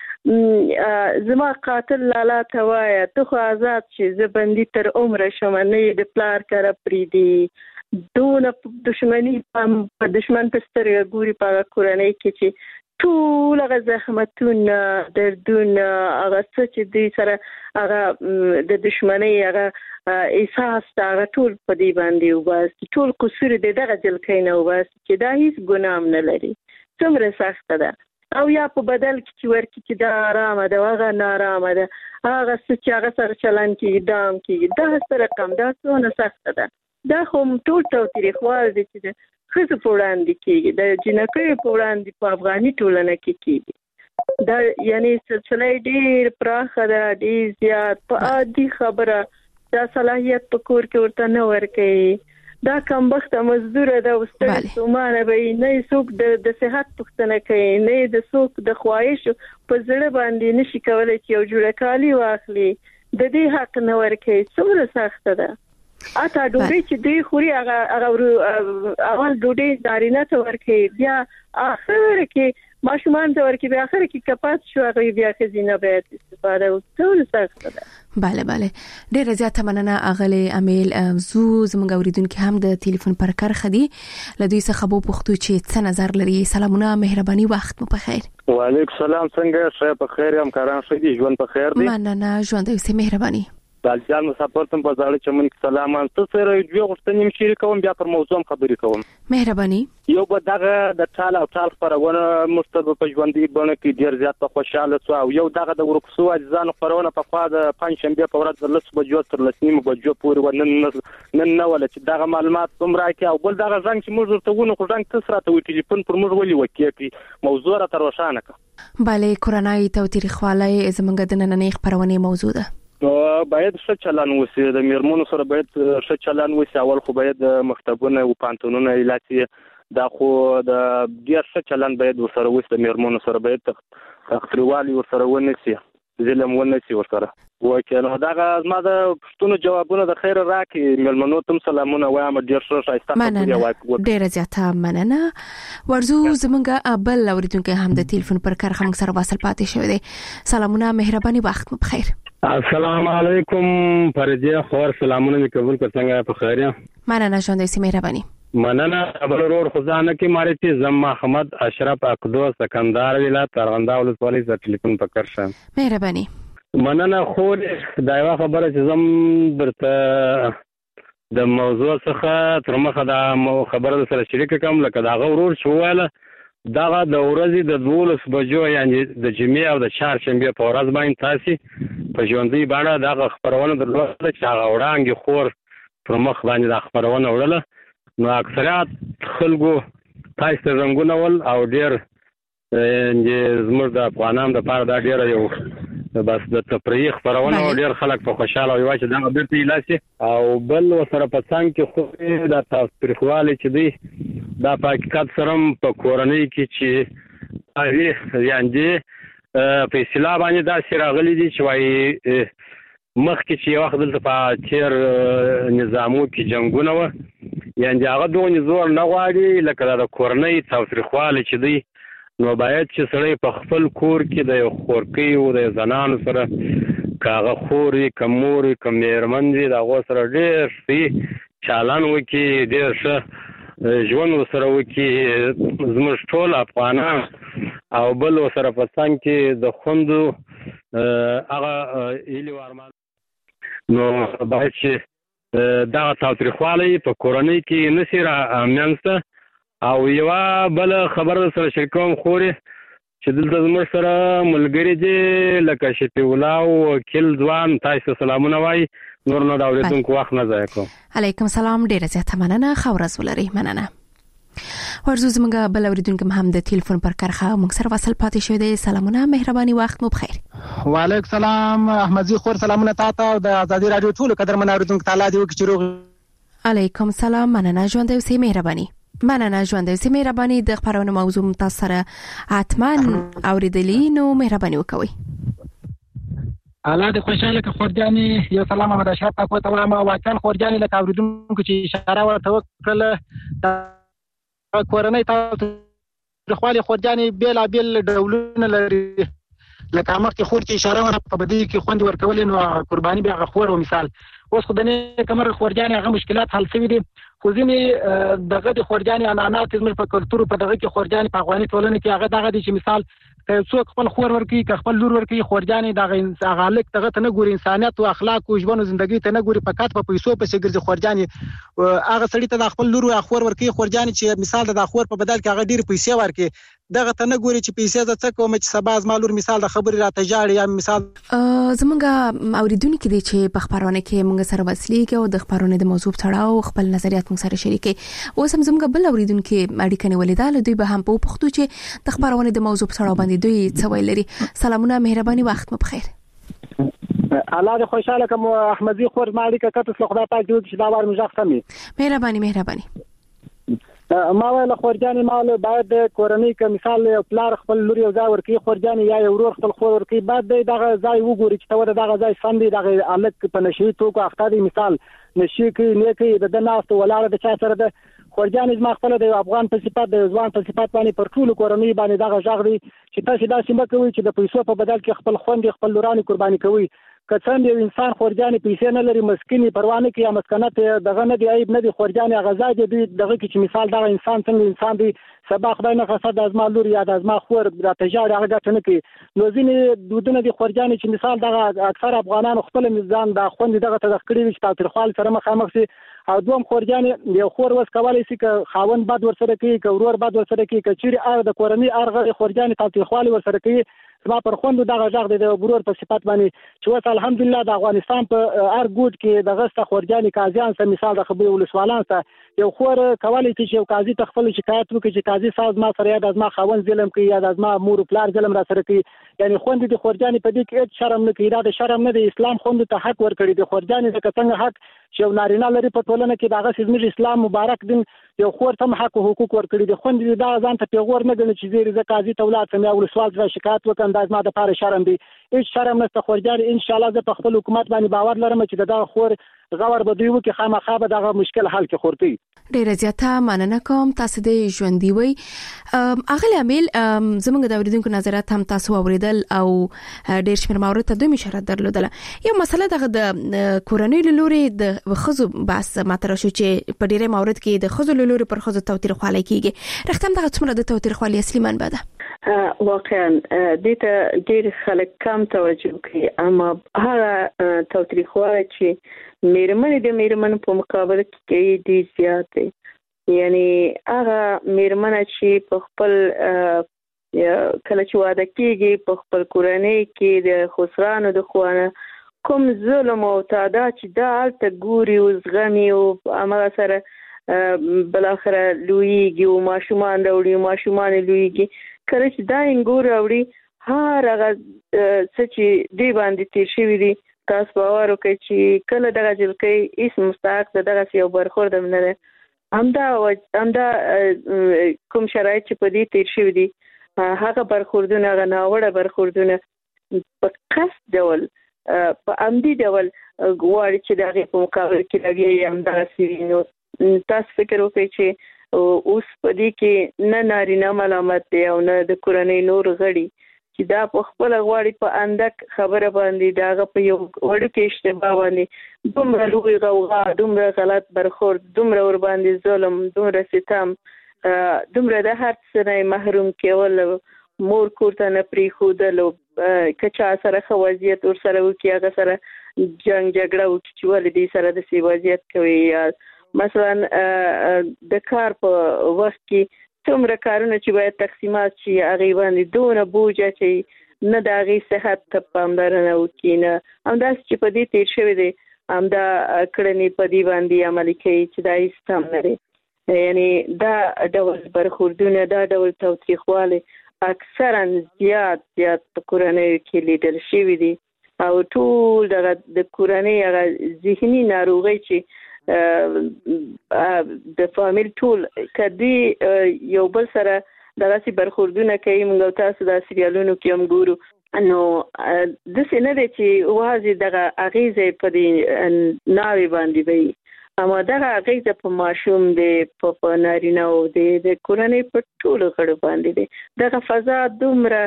وي زما قاتل لالا ته وایه ته خو آزاد چې زه بندي تر عمره شم، نه د پلار کره پرېږدي. دونه دشمنی په دشمن په سترګه ګوري په هغه کورنۍ کې چې ټول هغه زحمتونه دردونه هغه څه چې دوی سره هغه د دشمنۍ هغه احساس هغه ټول په دې باندې وباسي. ټول قصور د دغه جلکۍ نه وباسي چې دا هیڅ ګناه نه لري. څومره سخته ده. او یا په بدل کې چې ورکې چې دا آرامه ده هغه نارامه ده، هغه څه چې هغه سره چلن کېږي دام کېږي، دا څه رقم، دا څونه سخته ده. دا خو ټول توتریخوال دي چې د ښځو په وړاندې کېږي، د جنکیو په وړاندې په افغاني ټولنه کې کېږي. دا یعنی سلسله ډېر پراخه ده، ډېر زیات. په عادي خبره دا صلاحیت په کور کې ورته نه ورکوي. دا کمبخته مزدوره ده او ستړې ستومانه به نه څوک د صحت پوښتنه کوي، نه د څوک د خواهشو په زړه باندې نشي کولی چې یو جوړه کالي واخلي. د دې حق نه ورکوي. څومره سخته ده. اته ډوډۍ چې دوی خوري هغه اول ډوډۍ نارینه ته ورکوي، بیا اخر کې ماشومان ته ورکوي، بیا اخر کې کپات شو هغه بیا ښځینه باید استفاده وکړي. سخته ده. بله ډیره زیاته مننه اغلی امیل. زو زموږ اوریدونکو هم د ټلیفون پر کرخه دي، لدوی څخه بو پښتو چې څه نظر لري. سلامونه، مهرباني، وخت مو په خیر. وعلیکم السلام. څنګه شه په خیر یم؟ کاران ښه دي؟ ژوند په خیر دی؟ مننه، ژوند دې مهرباني. دالجان مسافر تم په ځاله چمن کې سلام. ته سره یو غوښتنې مشورې کوم، بیا پر موضوع خبرې کوم. مهرباني. یو به دغه د ټال او ټال خبرونه مستبه په ژوندۍ بڼه کې ډیر زیات په خوشاله سو، او یو دغه د ورکسو اجزان خبرونه په خوا د پنځشنبه په ورځ د 10 بجو تر 9 بجو پورې ونن نه ول چې دغه معلومات کوم راکې. او بل دغه ځنګ چې موږ ورته ونه خو ځنګ تاسو راته وی ټلیفون پر موږ ولي وکړي موضوع را تر روښانه کړه. بله کورنۍ توتریخوالی زموږ د نننۍ خبرونه موضوع ده. باید ښه چلن وسی، د میرمنو سره باید ښه چلن وسی. اول خو باید مکتبونه او پانتونونه ایلاتی دا خو د ډیر ښه چلن باید وسره وسی. د میرمنو سره باید تخریوالي ورسره ونسی، ظلم ونسی ورسره وکړه. داغه ما د پښتون جوابونه د خیر راکې. میرمنو تم سلامونه وایم، ډیر ښه شایسته خبرې وایي. ډیر زیاته مننه. ورزو زمونږ بل اوریدونکو هم د ټلیفون پر کرخه موږ سره واصل پاتې شوی دی. سلامونه، مهرباني، وخت مو بخیر. السلام علیکم فرجه خور. سلامونه می قبول کړ. څنګه په خیر یم؟ مننه ژوند دې مهرباني. مننه. خبر ورور خدانه کې ماري چې زم محمد اشرف اقدو سکندر ولایت ارغنده ولسوالۍ ز ټلیفون پکړ شه. مهرباني. مننه. خو دا یو خبره چې زم درته د موضوع څخه تر مخه دا خبره سره شریک کوم. لکه دا غورور شواله دغه د ورځې د 12 بجو یعنی د جمعې او د چهارشنبه په ورځ باندې تاسو په ژوندۍ باندې دغه خبرونه درلوده چې هغه وړاندې خور پر مخ باندې د خبرونه وړله. نو اکثریت خلکو تاسو ته رنگونه ول او ډیر زموږ د افغانانو لپاره دا ډیره یو بس د تفریح خبرونه ډیر خلک په خوشاله وي چې دا بیرته لاسي او بل وسره په څنګ کې خو د تفریحوالي چې دی دا په حقیقت سره په کورنۍ کې چې یعنی په اسلام باندې دا سراغلي دي چې وايي مخکې چې یو وخت دلته په تیر نظامو کې جنگونه و یعنی هغه دوه زور نه غواړي لکه د کورنۍ تفریحوالي چې دی نو باید چې سړی په خپل کور کې د یو خورکۍ او د زنانو سره کاغه خوري کموري کم میرمن دي د هغو سره ډېر ښه چالان وکړي ډېر ښه ژوند ورسره وکړي زموږ ټول افغانان او بل ورسره په څنګ کې د خوندو هغه هیلې او ارمان نو باید چې دغه تاوتریخوالی په کورنۍ کې نشي رامنځته او یوه بل خبر سره شریکوم خوري چې دلته زموږ سره ملګري دي لکه شفیع الله او وکیل ځوان تاسو سلامونه وایي نور نو د اورېدونکو وخت نه ضایع کوم. علیکم سلام ډېره زیاته مننه ښه ورځ ولرئ. مننه. ورزو زموږ بل اورېدونکي هم د ټلیفون پر کرښه موږ سره وصل پاتې شوی دی. سلامونه مهرباني وخت مو بخیر. وعلیکم سلام احمدزي خور سلامونه تاسو او د ازادي رادیو ټول قدرمن اورېدونکو تعالی دی وکړي چې روغ. علیکم سلام مننه ژوند اوسئ مهرباني. مننه ژوند اوسئ مهرباني د خبرونو موضوع تاسو سره حتما اوریدلې نو مهرباني وکوئ. الله دې خوشاله که خورجاني یو سلام احمد اشرف تاسو ته وایم واکل خورجاني لکه اوریدونکو چې اشاره ورته وکړه د کورنۍ تاسو خپل خورجاني بیل ډولونه لري لکه مخکې خور چې اشاره ورته په بدی کې خوند ورکول نو قرباني بیا غفور او مثال اوس خو د نه کمر خورجاني هغه مشکلات حل شوي دي خو ځینې دغه د خورجاني عنعنات زموږ په کلتور په دغه کې خورجاني په افغاني ټولنه کې هغه دغه دي چې مثال څوک خپل خور ورکوي که خپل لور ورکوي خورجاني دغه هلک دغه ته نه ګوري انسانیت او اخلاق او ژوند او زندګۍ ته نه ګوري فقط په پیسو پسې ګرځي خورجاني هغه سړي ته د خپل لور او خور ورکوي خورجاني چې مثال د خور په بدل کې هغه ډېر پیسې ورکوي دغه ته نه ګوري چې پیسې د څه کوم چې سبا زما لور مثال د خبرې راته جاړي یا مثال زمونږ اوریدونکو دي چې په خبرونه کې موږ سره وسلیږي او د خبرونه د موضوع تړاو خپل نظریات موږ سره شریکي اوس هم زمونږ بل اوریدونکو اړیکه نیولې ده دوی به هم په پښتو چې د خبرونه د موضوع تړاو باندې دوی څه ویل لري. سلامونه مهرباني وخت مو بخیر. الله دې خوشاله کوم احمدزي خور ما اړیکه کته خدای پاک دې چې دا وار مزاح سمي مهرباني ما ویل خورجاني مال باید کورنۍ کې مثال پلار خپل لور یو ځای ورکی خورجاني یا یو ورور خپل خور ورکی بعد دغه ځای وګوري چې ته دغه ځای سم دی دغه الک په نشي توکو اختاري مثال نشي کې نه کې د ناست ولاړ د چا سره د خورجاني ما خپل د افغان په صفات د ځوان په صفات باندې پر ټول کورنۍ باندې دغه ژغ دی چې تاسو دا سیمه کوي چې د پیسو په بدل کې خپل خوند خپل لوراني قرباني کوي که څنګه یو انسان خورجاني پیسې نه لري مسکینی پروانه کې یا مسکنت دغه نه دی عیب نه دی خورجاني غزا دی دغه کې چې مثال دغه انسان څنګه انسان دی سبا خدای نه قصد از ما لور یا از ما خور را تجارت هغه ګټنه کې نو ځینې دودونه دی خورجاني چې مثال دغه اکثر افغانانو خپل میزان د خوند دغه تدخلي چې تاسو خپل سره مخامخ سي او دوم خورجاني یو خور وس کولای شي که خاون بد ورسره کوي که ورور بد ورسره کوي که چیرې ار د کورنۍ ارغه خورجاني تاسو خپل ورسره کوي زما پر خوند دغه ژغ د برور په صفات باندې چې وس الحمدلله د افغانستان په ار ګوډ کې دغه ست خورجاني قاضیان سره مثال د خبري ولسوالان سره یو خور کولای شي چې قاضي تخفل شکایت وکړي چې قاضي ساز ما سره یا د ما خاون ظلم کوي یا د ما مور پلار ظلم را سره کوي یعنی خوند د خورجاني په دې کې هیڅ شرم نه کوي دا د شرم نه د اسلام خوند ته حق ورکړي د خورجاني د څنګه حق چې یو نارینه لري په ټولنه کې دغه زموږ اسلام مبارک دین یو خور ته حق او حقوق ورکړي د خوند دا ځان ته پیغور نه غني چې زیری د قاضي تولات سم یا ولسوال سره شکایت وکړم دا ما د پاره شرم دی هیڅ شرم نشته خورجاني ان شاء الله زه په خپل حکومت باندې باور لرم چې دا خور غور به دوی وکي خامخا به دغه مشکل حل کې خورتي. ډیره زیاته مننه کوم تاسو د ژوندۍ وي اغلی امیل زمونږ د اوریدونکو نظریات هم تاسو اوریدل او ډیر شمیر مورد ته دوی مشوره درلودله یو مسله دغه د کورنۍ لوري د خزو بس مطرح شو چې په ډیره مورد کې د خزو لوري پر خزو توتیرخوالي کیږي رښتم دغه څومره د توتیرخوالي اصلي منبع ده واقعا دې ته ډیر خلک کم توجه کوي اما هغه توتیرخوالي چې میرمنې د میرمنو په مقابله کې کوي ډیر زیات دی یعنی هغه میرمنه چې په خپل کله چې واده کېږي په خپل کورنۍ کې د خسرانو د خوانه کوم ظلم او تعداد چې دا هلته ګوري او زغمي او هماغه سره بلاخره لویږي او ماشومان راوړي ماشومان لویږي کله چې دا انګور راوړي هر هغه څه چې دی باندې تیر شوي دي تاسو باور وکړئ چې کله دغه جلکۍ هیڅ مستحق د دغه یو برخورد هم نه دی. همدا کوم شرایط چې په دې تیر شوي دي هغه برخوردونه هغه ناوړه برخوردونه په قصد ډول په عمدي ډول غواړي چې د هغې په مقابل کې لګي همداسې وي. نو تاسو فکر وکړئ چې اوس په دې کې نه نارینه ملامت دی او نه د کورنۍ نور غړي چې دا په خپل غواړي په اندک خبره باندې دا هغه په یو وړوکی اشتباه باندې دومره لوی غوغا، دومره غلط برخورد، دومره ور باندې ظلم، دومره ستم، دومره د هر څه نه محروم کول، مور کور ته نه پرېښودل، که چا سره ښه وضعیت ورسره وکړي هغه سره جنګ جګړه وکړي چې ولې دې سره داسې وضعیت کوي. یا مثلا د کار په وخت کې څومره کارونه چې باید تقسیمات شي هغې باندې دونه بوج اچوي، نه د هغې صحت ته پاملرنه وکړي، نه همداسې چې په دې تیر شوی دی همدا کړنې په دې باندې عملي کوي چې دا هېڅ هم نه دی. یعنې دا ډول برخوردونه، دا ډول تاوتریخوالی اکثرا زیات په کورنیو کې لیدل شوي دي او ټول دغه د کورنۍ هغه ذهني ناروغۍ چې د فامیل ټول کدی یو بل سره دغسې برخوردونه کوي. موږ تاسو د سریالونو کې هم ګورو، نو داسې نه دی چې وازې دغه اغیزې په دې ناوې باندې وي، اما دغه اغیزه په ماشوم دی، په نارینه‌و دی، د کورنۍ په ټولو غړو باندې دی. دغه فضا دومره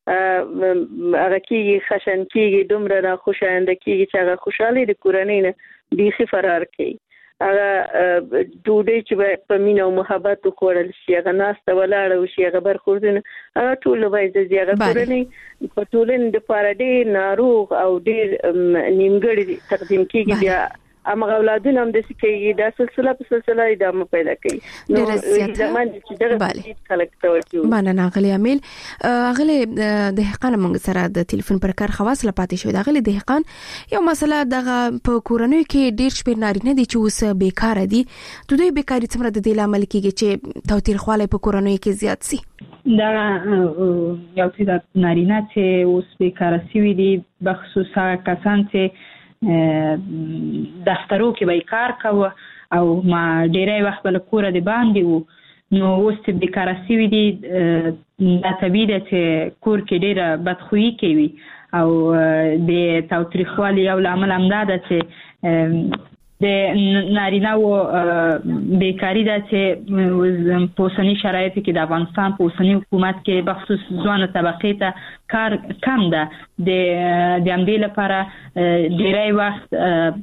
هغه کېږي، خشن کېږي، دومره ناخوشاینده کېږي چې هغه خوشحالي د کورنۍ نه بیخي فرار کوي. هغه ډوډۍ چې باید په مینه او محبت وخوړل شي، هغه ناسته ولاړه وشي، هغه برخوردونه هغه ټول باید ځي. هغه کورنۍ په ټولنې دپاره ډېر ناروغ او ډېر نیمګړي تقدیم کېږي. بیا همغه اولادونه هم داسې کوي، دا سلسله په سلسله ادامه پیدا کوي. نو زمان چې دغه خلک توجه مننه غلی امیل. غلی دهقان موږ سره د ټلیفون پر کار خواص لپاتې شوی. غلی دهقان یو مسله دغه په کورنۍ کې ډیر شپیر نارینه دي چې اوس بیکاره دي. دوی بیکاری څومره د دې لامل کېږي چې توتیرخواله په کورنۍ کې زیات سي؟ دا یو څه نارینه چې اوس بیکاره شوي دي، بخصوص هغه کسان چې دفترو کې به کار کوه او ما ډیری وخت به له کوره د باندې وو، نو اوس چې بیکاره شوي دي دا طبیعي ده چې کور کې ډیره بدخویي کوي او د تاوتریخوالي یو لامل همدا ده چې د نارینه‌و بیکاري ده چې په اوسني شرایطو کې د افغانستان په اوسني حکومت کې بخصوص ځوانه طبقې ته کار کم ده. د همدې لپاره ډیری وخت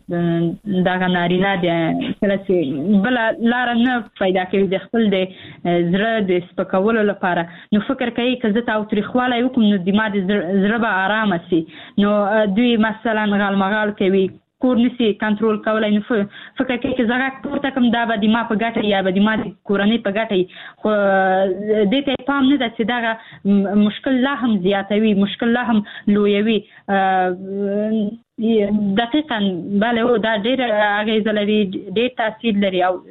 دغه نارینه کله چې بله لاره نه پیدا کوي د خپل د زړه د سپکولو لپاره، نو فکر کوي که زه تاوتریخوالی وکړم نو د ما د زړه به ارامه سي، نو دوی مثلا غالمغال کوي، کور نسی کنټرول کولای، نو فکر کوي چې زه غږ پورته کړم دا به د ما په ګټه یا به د ما د کورنۍ په ګټه، خو دې ته پام نه ده چې دغه مشکل لا هم زیاتوي، مشکل لا هم لویوي. دقیقاً بله او دا ډېر اغېزه لري، ډېر تاثیر لري او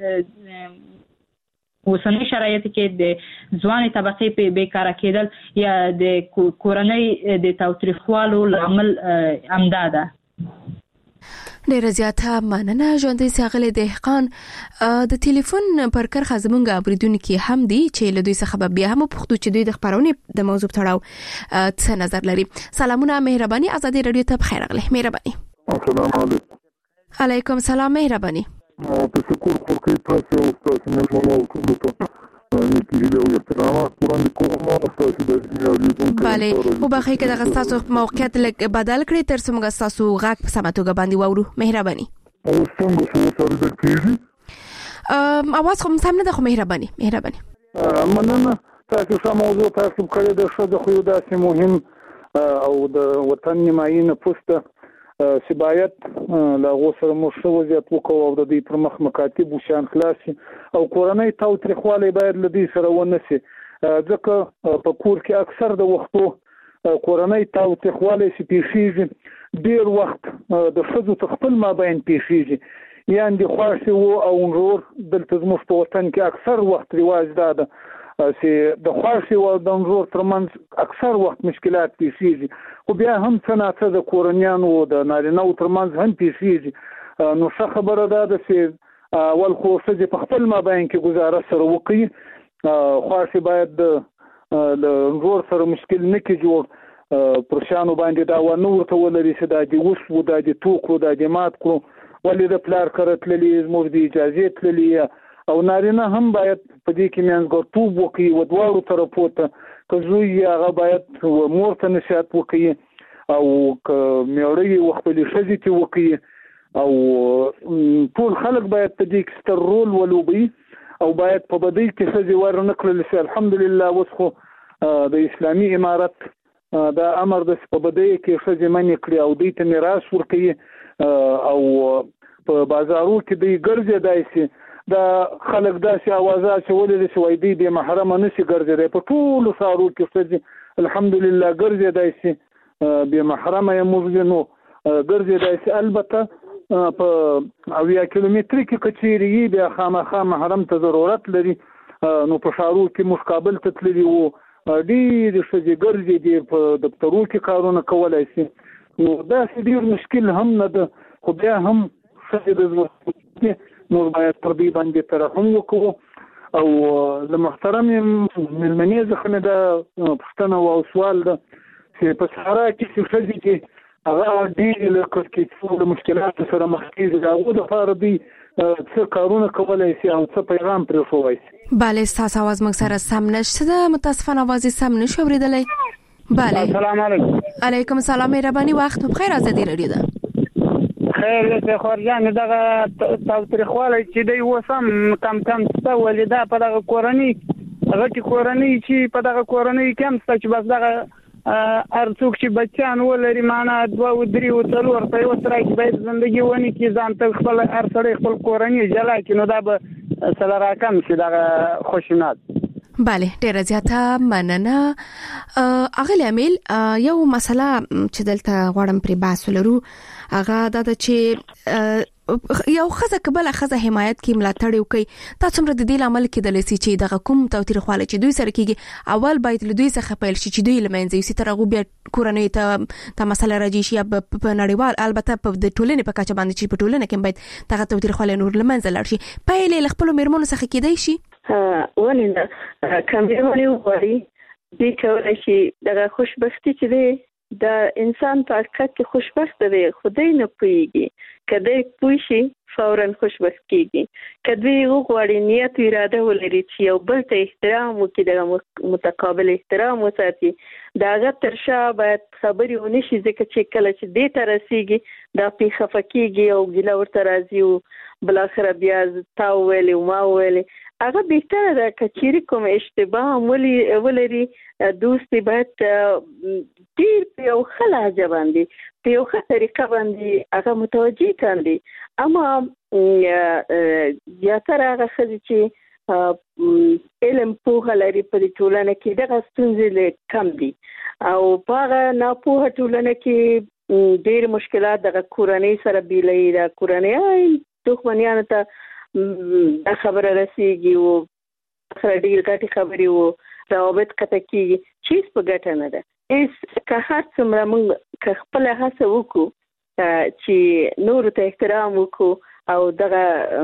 اوسني شرایطو کې د ځوانې طبقې په بیکاره کېدل یا د کورنۍ د تاوتریخوالو لامل همدا ده. ډیر زیاته مننه. ژوندۍ ښاغلی دهقان د ټلیفون پر کرخه زمونږ اوریدونکي هم دي چې له دوی څخه بیا هم پوښتو چې دوی د خبرونې د موضوع تړاو څه نظر لري. سلامونه، مهرباني، ازادي رادیو ته بخیر راغلی. مهرباني. السلام علیکم. علیکم سلام، مهرباني. تشکر کوم تاسو او تاسو نه مونږ ته بله، خو بخیر که دغه ستاسو موقعیت لږ بدل کړئ تر څو موږ ستاسو غږ په سمه توګه باندې واورو. مهرباني. اواز خو سم نه ده، خو مهرباني. مننه. تاسو سم موضوع تاسو کړی د ښځو خو یو داسې مهم او د وطن نیمایي نفوس ته چې باید له هغو سره موږ ښه وضعیت وکړو او د دوی پر مخ مکاتب وشیان خلاص شي او کورنۍ تاوتریخوالی باید له دوی سره ونه شي، ځکه په کور کې اکثر د وختو کورنۍ تاوتریخوالی چې پیښیږي ډېر وخت د ښځو ته خپل مابین پیښیږي، یعنې د خوښې و او ورور. دلته زموږ په وطن کې اکثر وخت رواج دا ده چې د خواشي او د انزور ترمنځ اکثر وخت مشکلات پیښیږي خو بیا هم څه ناڅه د کورنیانو د نارینه‌و ترمنځ هم پیښیږي نو ښه خبره ده چې اول خو ښځې په خپل مابین کې ګزاره سره وکړي خواشي باید د انزور سره مشکل نه کې جوړ پرشانو باندې دا ونه ورته ولري چې دا دې وسو دا دې توکو دا دې مات کړو ولې د پلار کړه تللی زموږ د اجازې تللی او نارینه هم باید په دې کې منځګړتوب وکړي و دواړو طرفو ته که زوی هغه باید مور ته نصیحت وکړي او که میړه یې خپلې ښځې ته وکړي او ټول خلک باید په دې کې ستر رول ولوبي او باید په بدۍ کې ښځې ورنه کړل شي الحمدلله اوس خو د اسلامي امارت دا امر د په بدۍ کې ښځې منې کړي او دوی ته میراث ورکوي او په بازارو کې دوی ګرځېدای شي دا خلک داسې اوازات چې ولې چې وای دی بې محرمه نشي ګرځېدای په ټولو ښارو کې ښځې الحمدلله ګرځېدای شي بې محرمه یې موږ نو ګرځېدای شي البته په 80 کیلومتر کې که چیرې یي بیا خامخا محرم ته ضرورت لري نو په ښارو کې موږ کابل ته تللي وو ډېرې ښځې ګرځېدې په دفترو کې کارونه کولی شي نو داسې ډېر مشکل هم نه ده خو بیا هم ښځې د ژوند نور باید پر دې باندې ترحم وکړو او د محترم مېلمنې څخه مې دا پوښتنه او سوال ده چې په صحرا کې چې ښځې چې هغه ډېرې له کړکېچو له مشکلاتو سره مخ کېږي د هغو دپاره دوی څه کارونه کولی شي او څه پیغام پرېښودی شي بله ستاسو اواز موږ سره سم نشته ده متاسفانه اواز یې سم نشو اورېدلی بله السلام علیکم علیکم السلام مهرباني وخت مو بخیر ازادي راډیو ده خیر دې خورجان دغه تاوتریخوالی چې دی اوس هم کم شته ولې دا په دغه کورنۍ غټې کورنۍ چې په دغه کورنۍ کې هم شته چې بس دغه هر څوک چې بچیان ولري معنا 2 3 او 4 په یو سره کې باید زندگی ونی کې ځان ته خپل هر سړی خپل کورنۍ جلا کړي نو دا به سره راکم شي دغه خوشینات بله ډیره زیاته مننه اغلی امیل یو مسله چې دلته غواړم پرې بحث ولرو هغه دا چې یو خزه کبل خزه حمایت کی ملاتړ وکي تاسو هم د دې عمل کې د لسی چې د حکومت او تاریخواله چې دوی سره کېږي اول باید له دوی څخه پیل شي چې دوی لمنځي سي ترغه بیا کورنۍ ته مسله راځي شي په نړیوال البته په د ټولنې په کچه باندې چې په ټولنه کې باید تاغه تاریخواله نور لمنځه لاړ شي پیلې خپل میرمنو څخه کېدای شي ولنه کمرونی وغوړي دې کولای شي دغه خوشبختی چې دی د انسان په حقیقت کې خوشبخت دی خدای نه پوهیږي کله پوه شي فورا خوشبخت کیږي کله وغوړي نیت اراده ولري چې یو بل ته احترام وکړي د متقابل احترام وساتي داغه ترشا باید خبري ونشي ځکه چې کله چې دې ته رسیږي دا پی خفقيږي او ګلا ورته راځي او بل اخر بیا تا ویلي او ما ویلي هغه بهتره ده کچېری کوم اشتباه ولري دوستي باید ډیر په یو خلاجه باندې په یو طریقه باندې هغه متوجي کاندي اما یا تر هغه خځې چې علم پوهه لري په ټولنه کې دغه ستونزې کم دي او په هغه ناپوهه ټولنه کې ډیر مشکلات د کورنۍ سره بیلې د کورنۍ دښمنیانو ته دا خبره رسیږي او ډیر غټي خبري او روابط قطع کیږي چې په ګټه نه ده اس که هر څومره موږ خپل هڅه وکړو چې نور ته احترام وکړو او دغه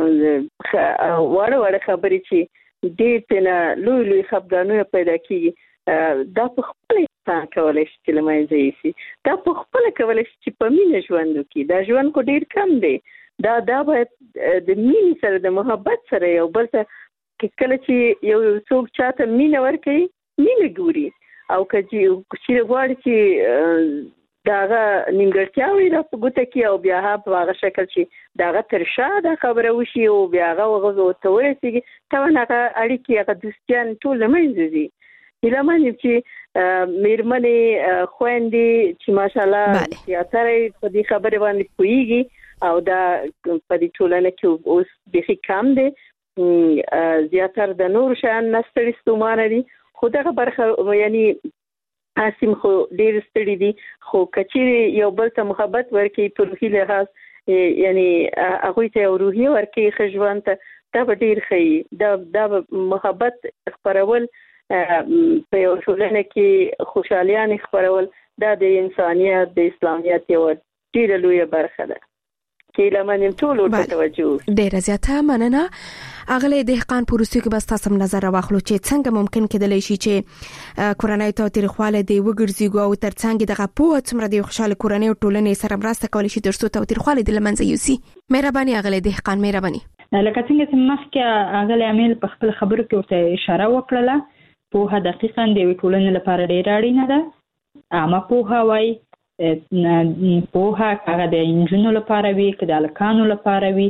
وړه خبرې چې ډېر تنه لوی خپګانونه پیدا کیږي دا په خپل انسان کولای شي چې لمایي شي دا په خپل کولای شي چې په مینه ژوند وکړي دا ژوند کو ډېر کم دی دا باید د مینې سره د محبت سره یو بل ته کله چې یو څوک چاته مینه ورکوي مینه ګوري او چې غواړي چې داغه نیمګړتیاوې را په ګوته کې او بیا په هغه شکل چې داغه ترشا دا خبره وشي او بیا هغه وغوځو ته ورسیږي ته هغه اړیکې هغه دوستیان ټول لمنځه ځي هیله چې میرمنې خويندې چې ماشاءالله زیاتره په دې خبره باندې پوهیږي او دا په دې ټولنه کې اوس به کم دي زیاتره د نور شان نستړي ستومانه دي خو دغه برخه یعنی اسیم خو ډیر ستړي دي خو کچېری یو بل ته محبت ورکړي په روحي لحاظ یعنی هغه ته روحي ورکړي خجوان ته دا به ډیر ښه دا محبت خپرول په یو ټولنه کې خوشحالیان خپرول دا د انسانیت د اسلامیت یو ډیره لویه برخه ده چې لمنیم ټول ورته توجه. ډیره زیاته مننه. اغله دهقان پروسې کې بس تاسو نظر واخلو چې څنګه ممکن کېدلی شي چې کورنۍ تاوتریخواله دی وګرځي او ترڅنګ دغه په څومره د خوشاله کورنۍ او ټولنې سره مرسته کولی شي ترڅو تاوتریخواله د لمنځه یوسي. مهرباني اغله دهقان، مهرباني. لکه څنګه چې مخکې اغله عامل په خپل خبرو کې ورته اشاره وکړه، په دقیقاً د ټولنې لپاره ډیره اړینه ده. عامه پوهه وای پوهه هغه د انجونو لپاره وي که د الکانو لپاره وي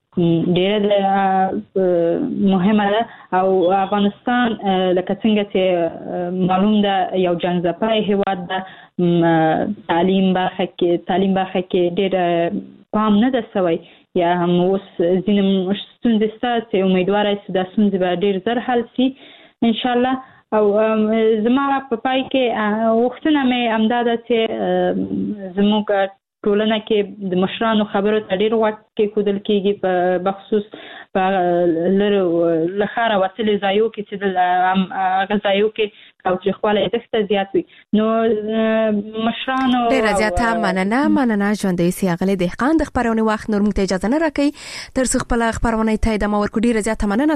ډیره مهمه ده. او افغانستان لکه څنګه چې معلوم ده یو جنګ هیواد ده، تعلیم برخه کې ډیره پام نه ده شوی یا هم اوس ځینې ستونزې شته چې امیدواره چې دا ستونزې به ډیر زر حل شي ان شاء الله. او زما په پای کې وختونه مې امداده چې زموږ ټولنه کې د مشرانو خبرو ته ډیر وخت کې کودل کېږي په بخصوص په لخره وسیله ځایو کې چې د غذایو کې او چې خپل عزت زیات وي نو مشرانو ډیر زیاته مننه ژوندۍ سي اغله دهقان د خبرونه وخت نور مونږ ته اجازه نه راکړي تر څو خپل خبرونه ته د مور کو ډیر زیاته مننه.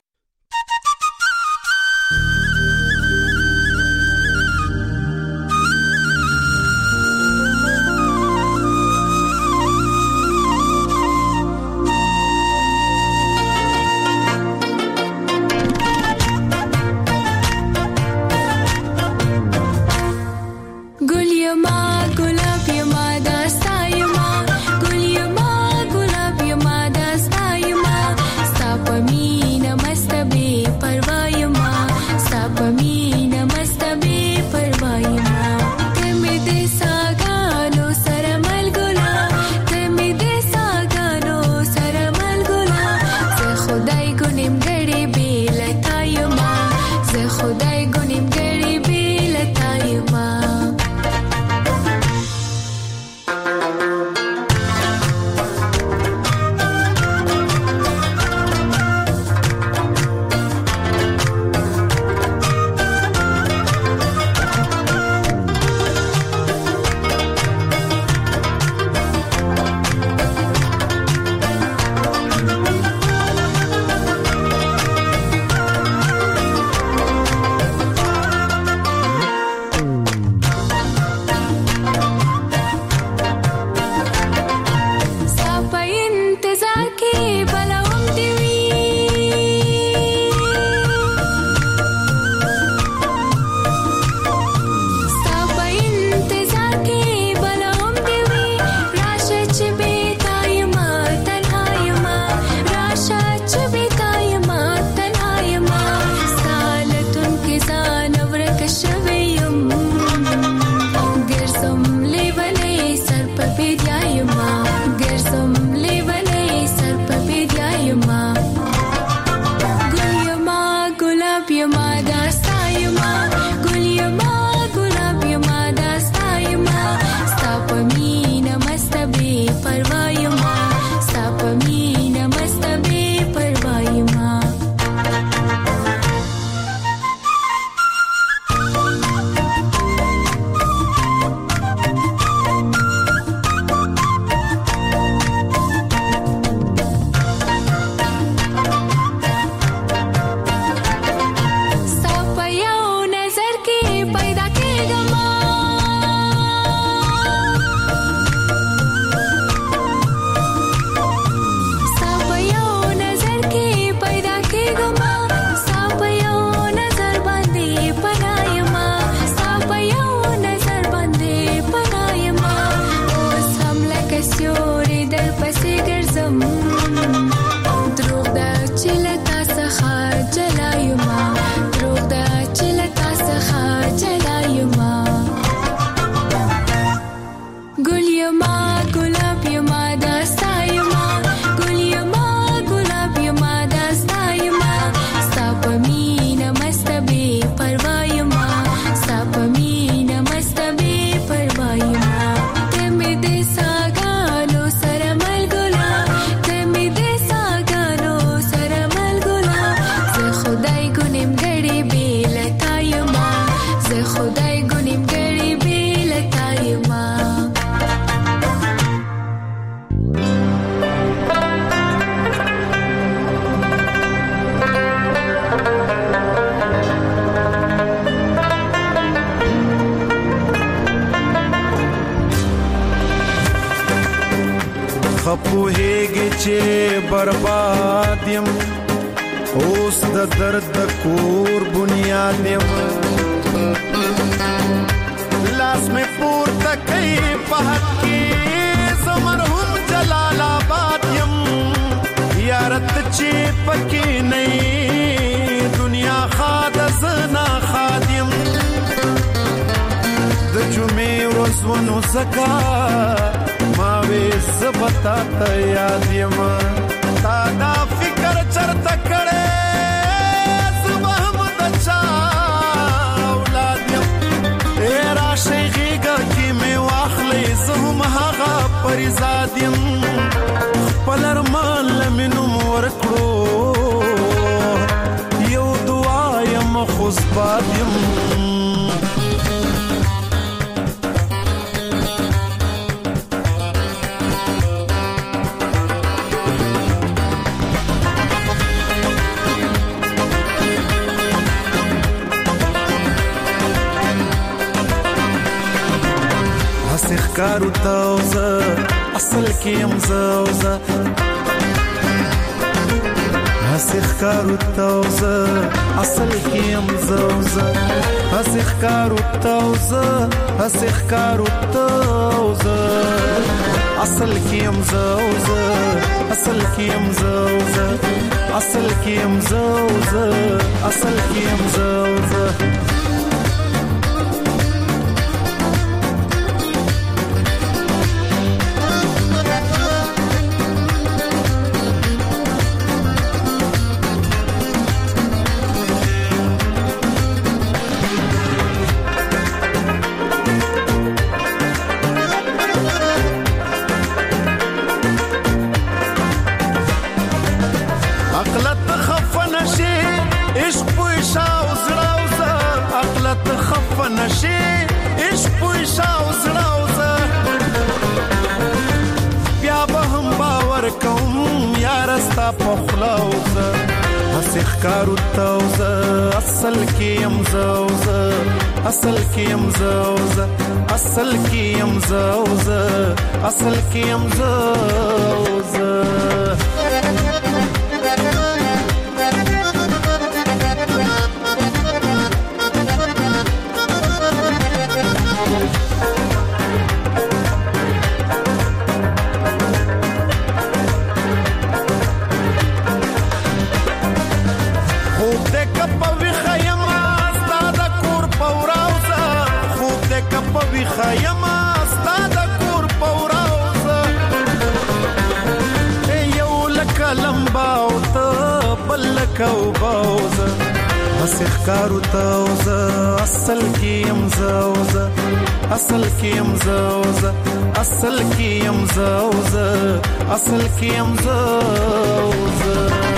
پوهیږي چې برباد یم اوس د درد د کور بنیاد یم لاس مې پورته کوي په حق کې زه مرحوم جلال آباد یم یارت چې پکې نه دنیا خاد زنا خادم د جمعې ورځ ونو زکا ما وې زبتا ته یاد یم تا دا فکر چرته کړې صبح مد چا اولاد یم را شيغه کې مې واخلې زهم هغه پرزاد یم خپل ارمان لمنم ورکړو یو دعا یم خوشباد یم کارو تاوزه اصل کې امزاوزه هسخ کارو تاوزه اصل کې امزاوزه هسخ کارو تاوزه هسخ کارو تاوزه اصل کې امزاوزه اصل کې امزاوزه اصل کې امزاوزه اصل کې امزاوزه کارو تاوزه اصل کې امزاوزه اصل کې امزاوزه اصل کې امزاوزه اصل کې امزاوزه خیمه ستاد کور پوراوزه یو لکه لمبا او ته بل لکه وباوزه مسخ کارو تاوزه اصل کې امزاوزه اصل کې امزاوزه اصل کې امزاوزه اصل کې امزاوزه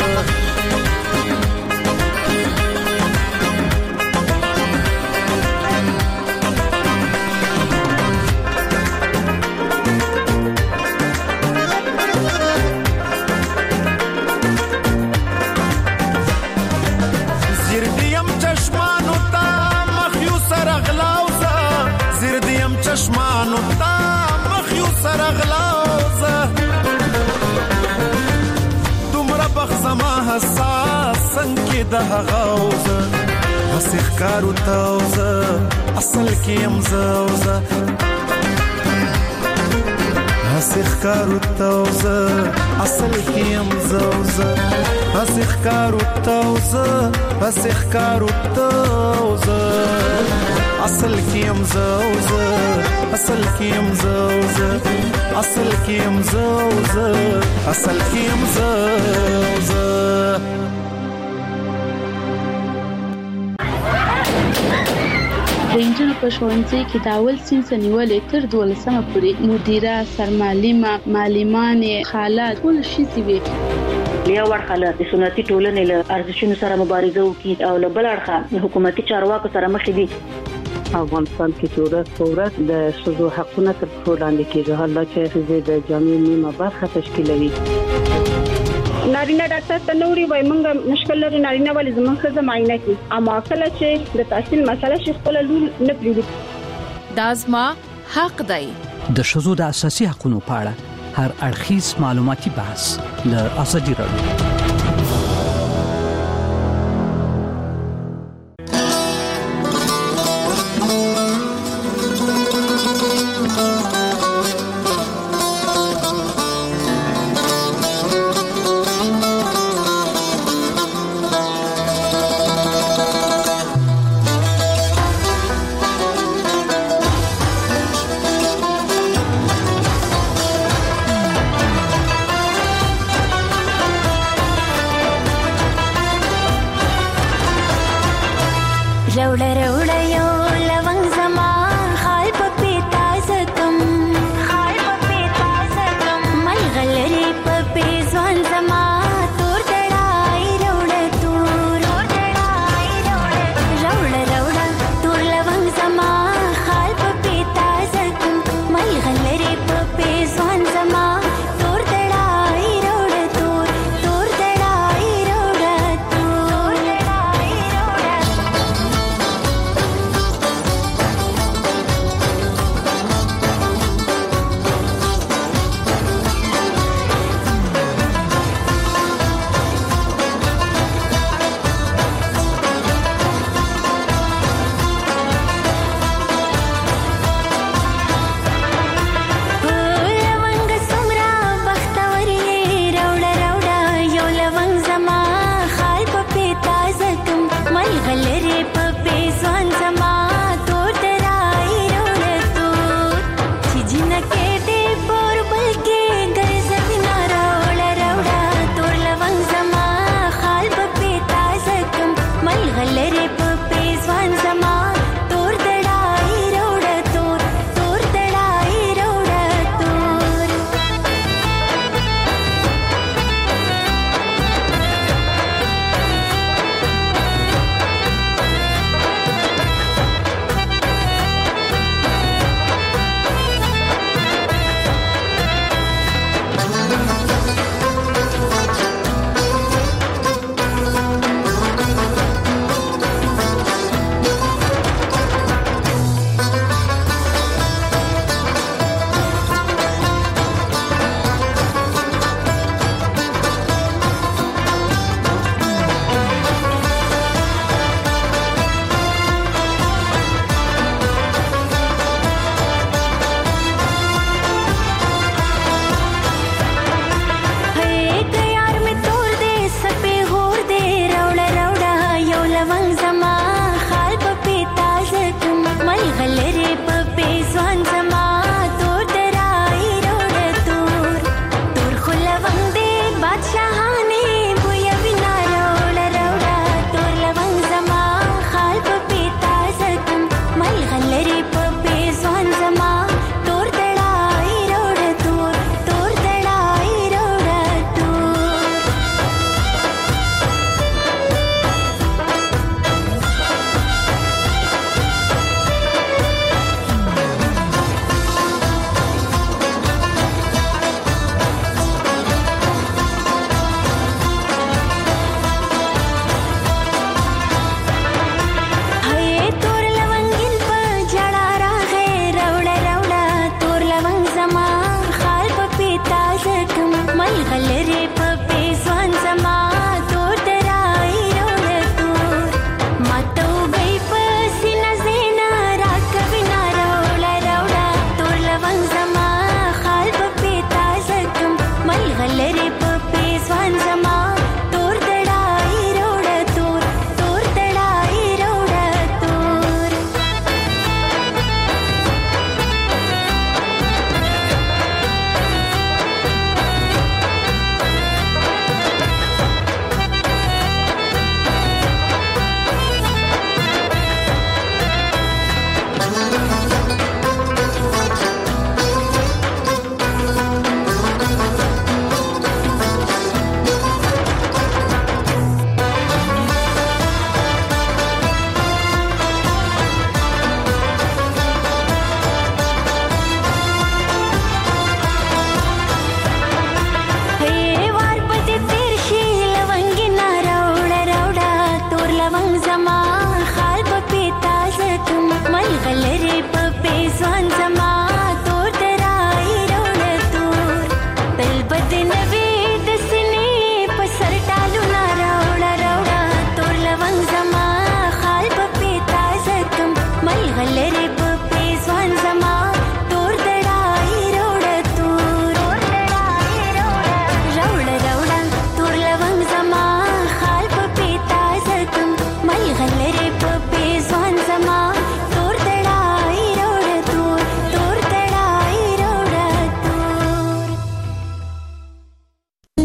چشمانو تا مخیو سرغلاوزه دومره بخزما حساس سنکی ده غاوزه هسخ کارو تاوزه اصل کې امزاوزه هسخ کارو تاوزه اصل کې امزاوزه هسخ کارو تاوزه هسخ کارو تاوزه اصل کې امزاوزه اصل کې امزاوزه اصل کې امزاوزه اصل کې امزاوزه د انجنونو په ښوونځي کې د اول صنف نیولې تر 12مه پورې مدیره سرمعلمه معلمانې حالات ټول شي وي یو ورخه د سنتي ټولنې له ارزښتونو سره مبارزه وکړي او له بل اړخه حکومتي چارواکو سره مخ دي افغانستان کې ورځ په ورځ د شذو حقونه تر پښو لاندې کیږي حالات چې د جامعې نیمه برخه تشکیلوي نارینه ډاکټر ته نوري وای مونږ مشکل لري نارینه ولې زموږ ښځه معاینه کوي اما کله چې د تحصیل مسله شي خپل لور نه پریږدي دا زما حق دی د شذو د اساسي حقوقو په اړه هر اړخیز معلوماتي بحث له ازادي رادیو.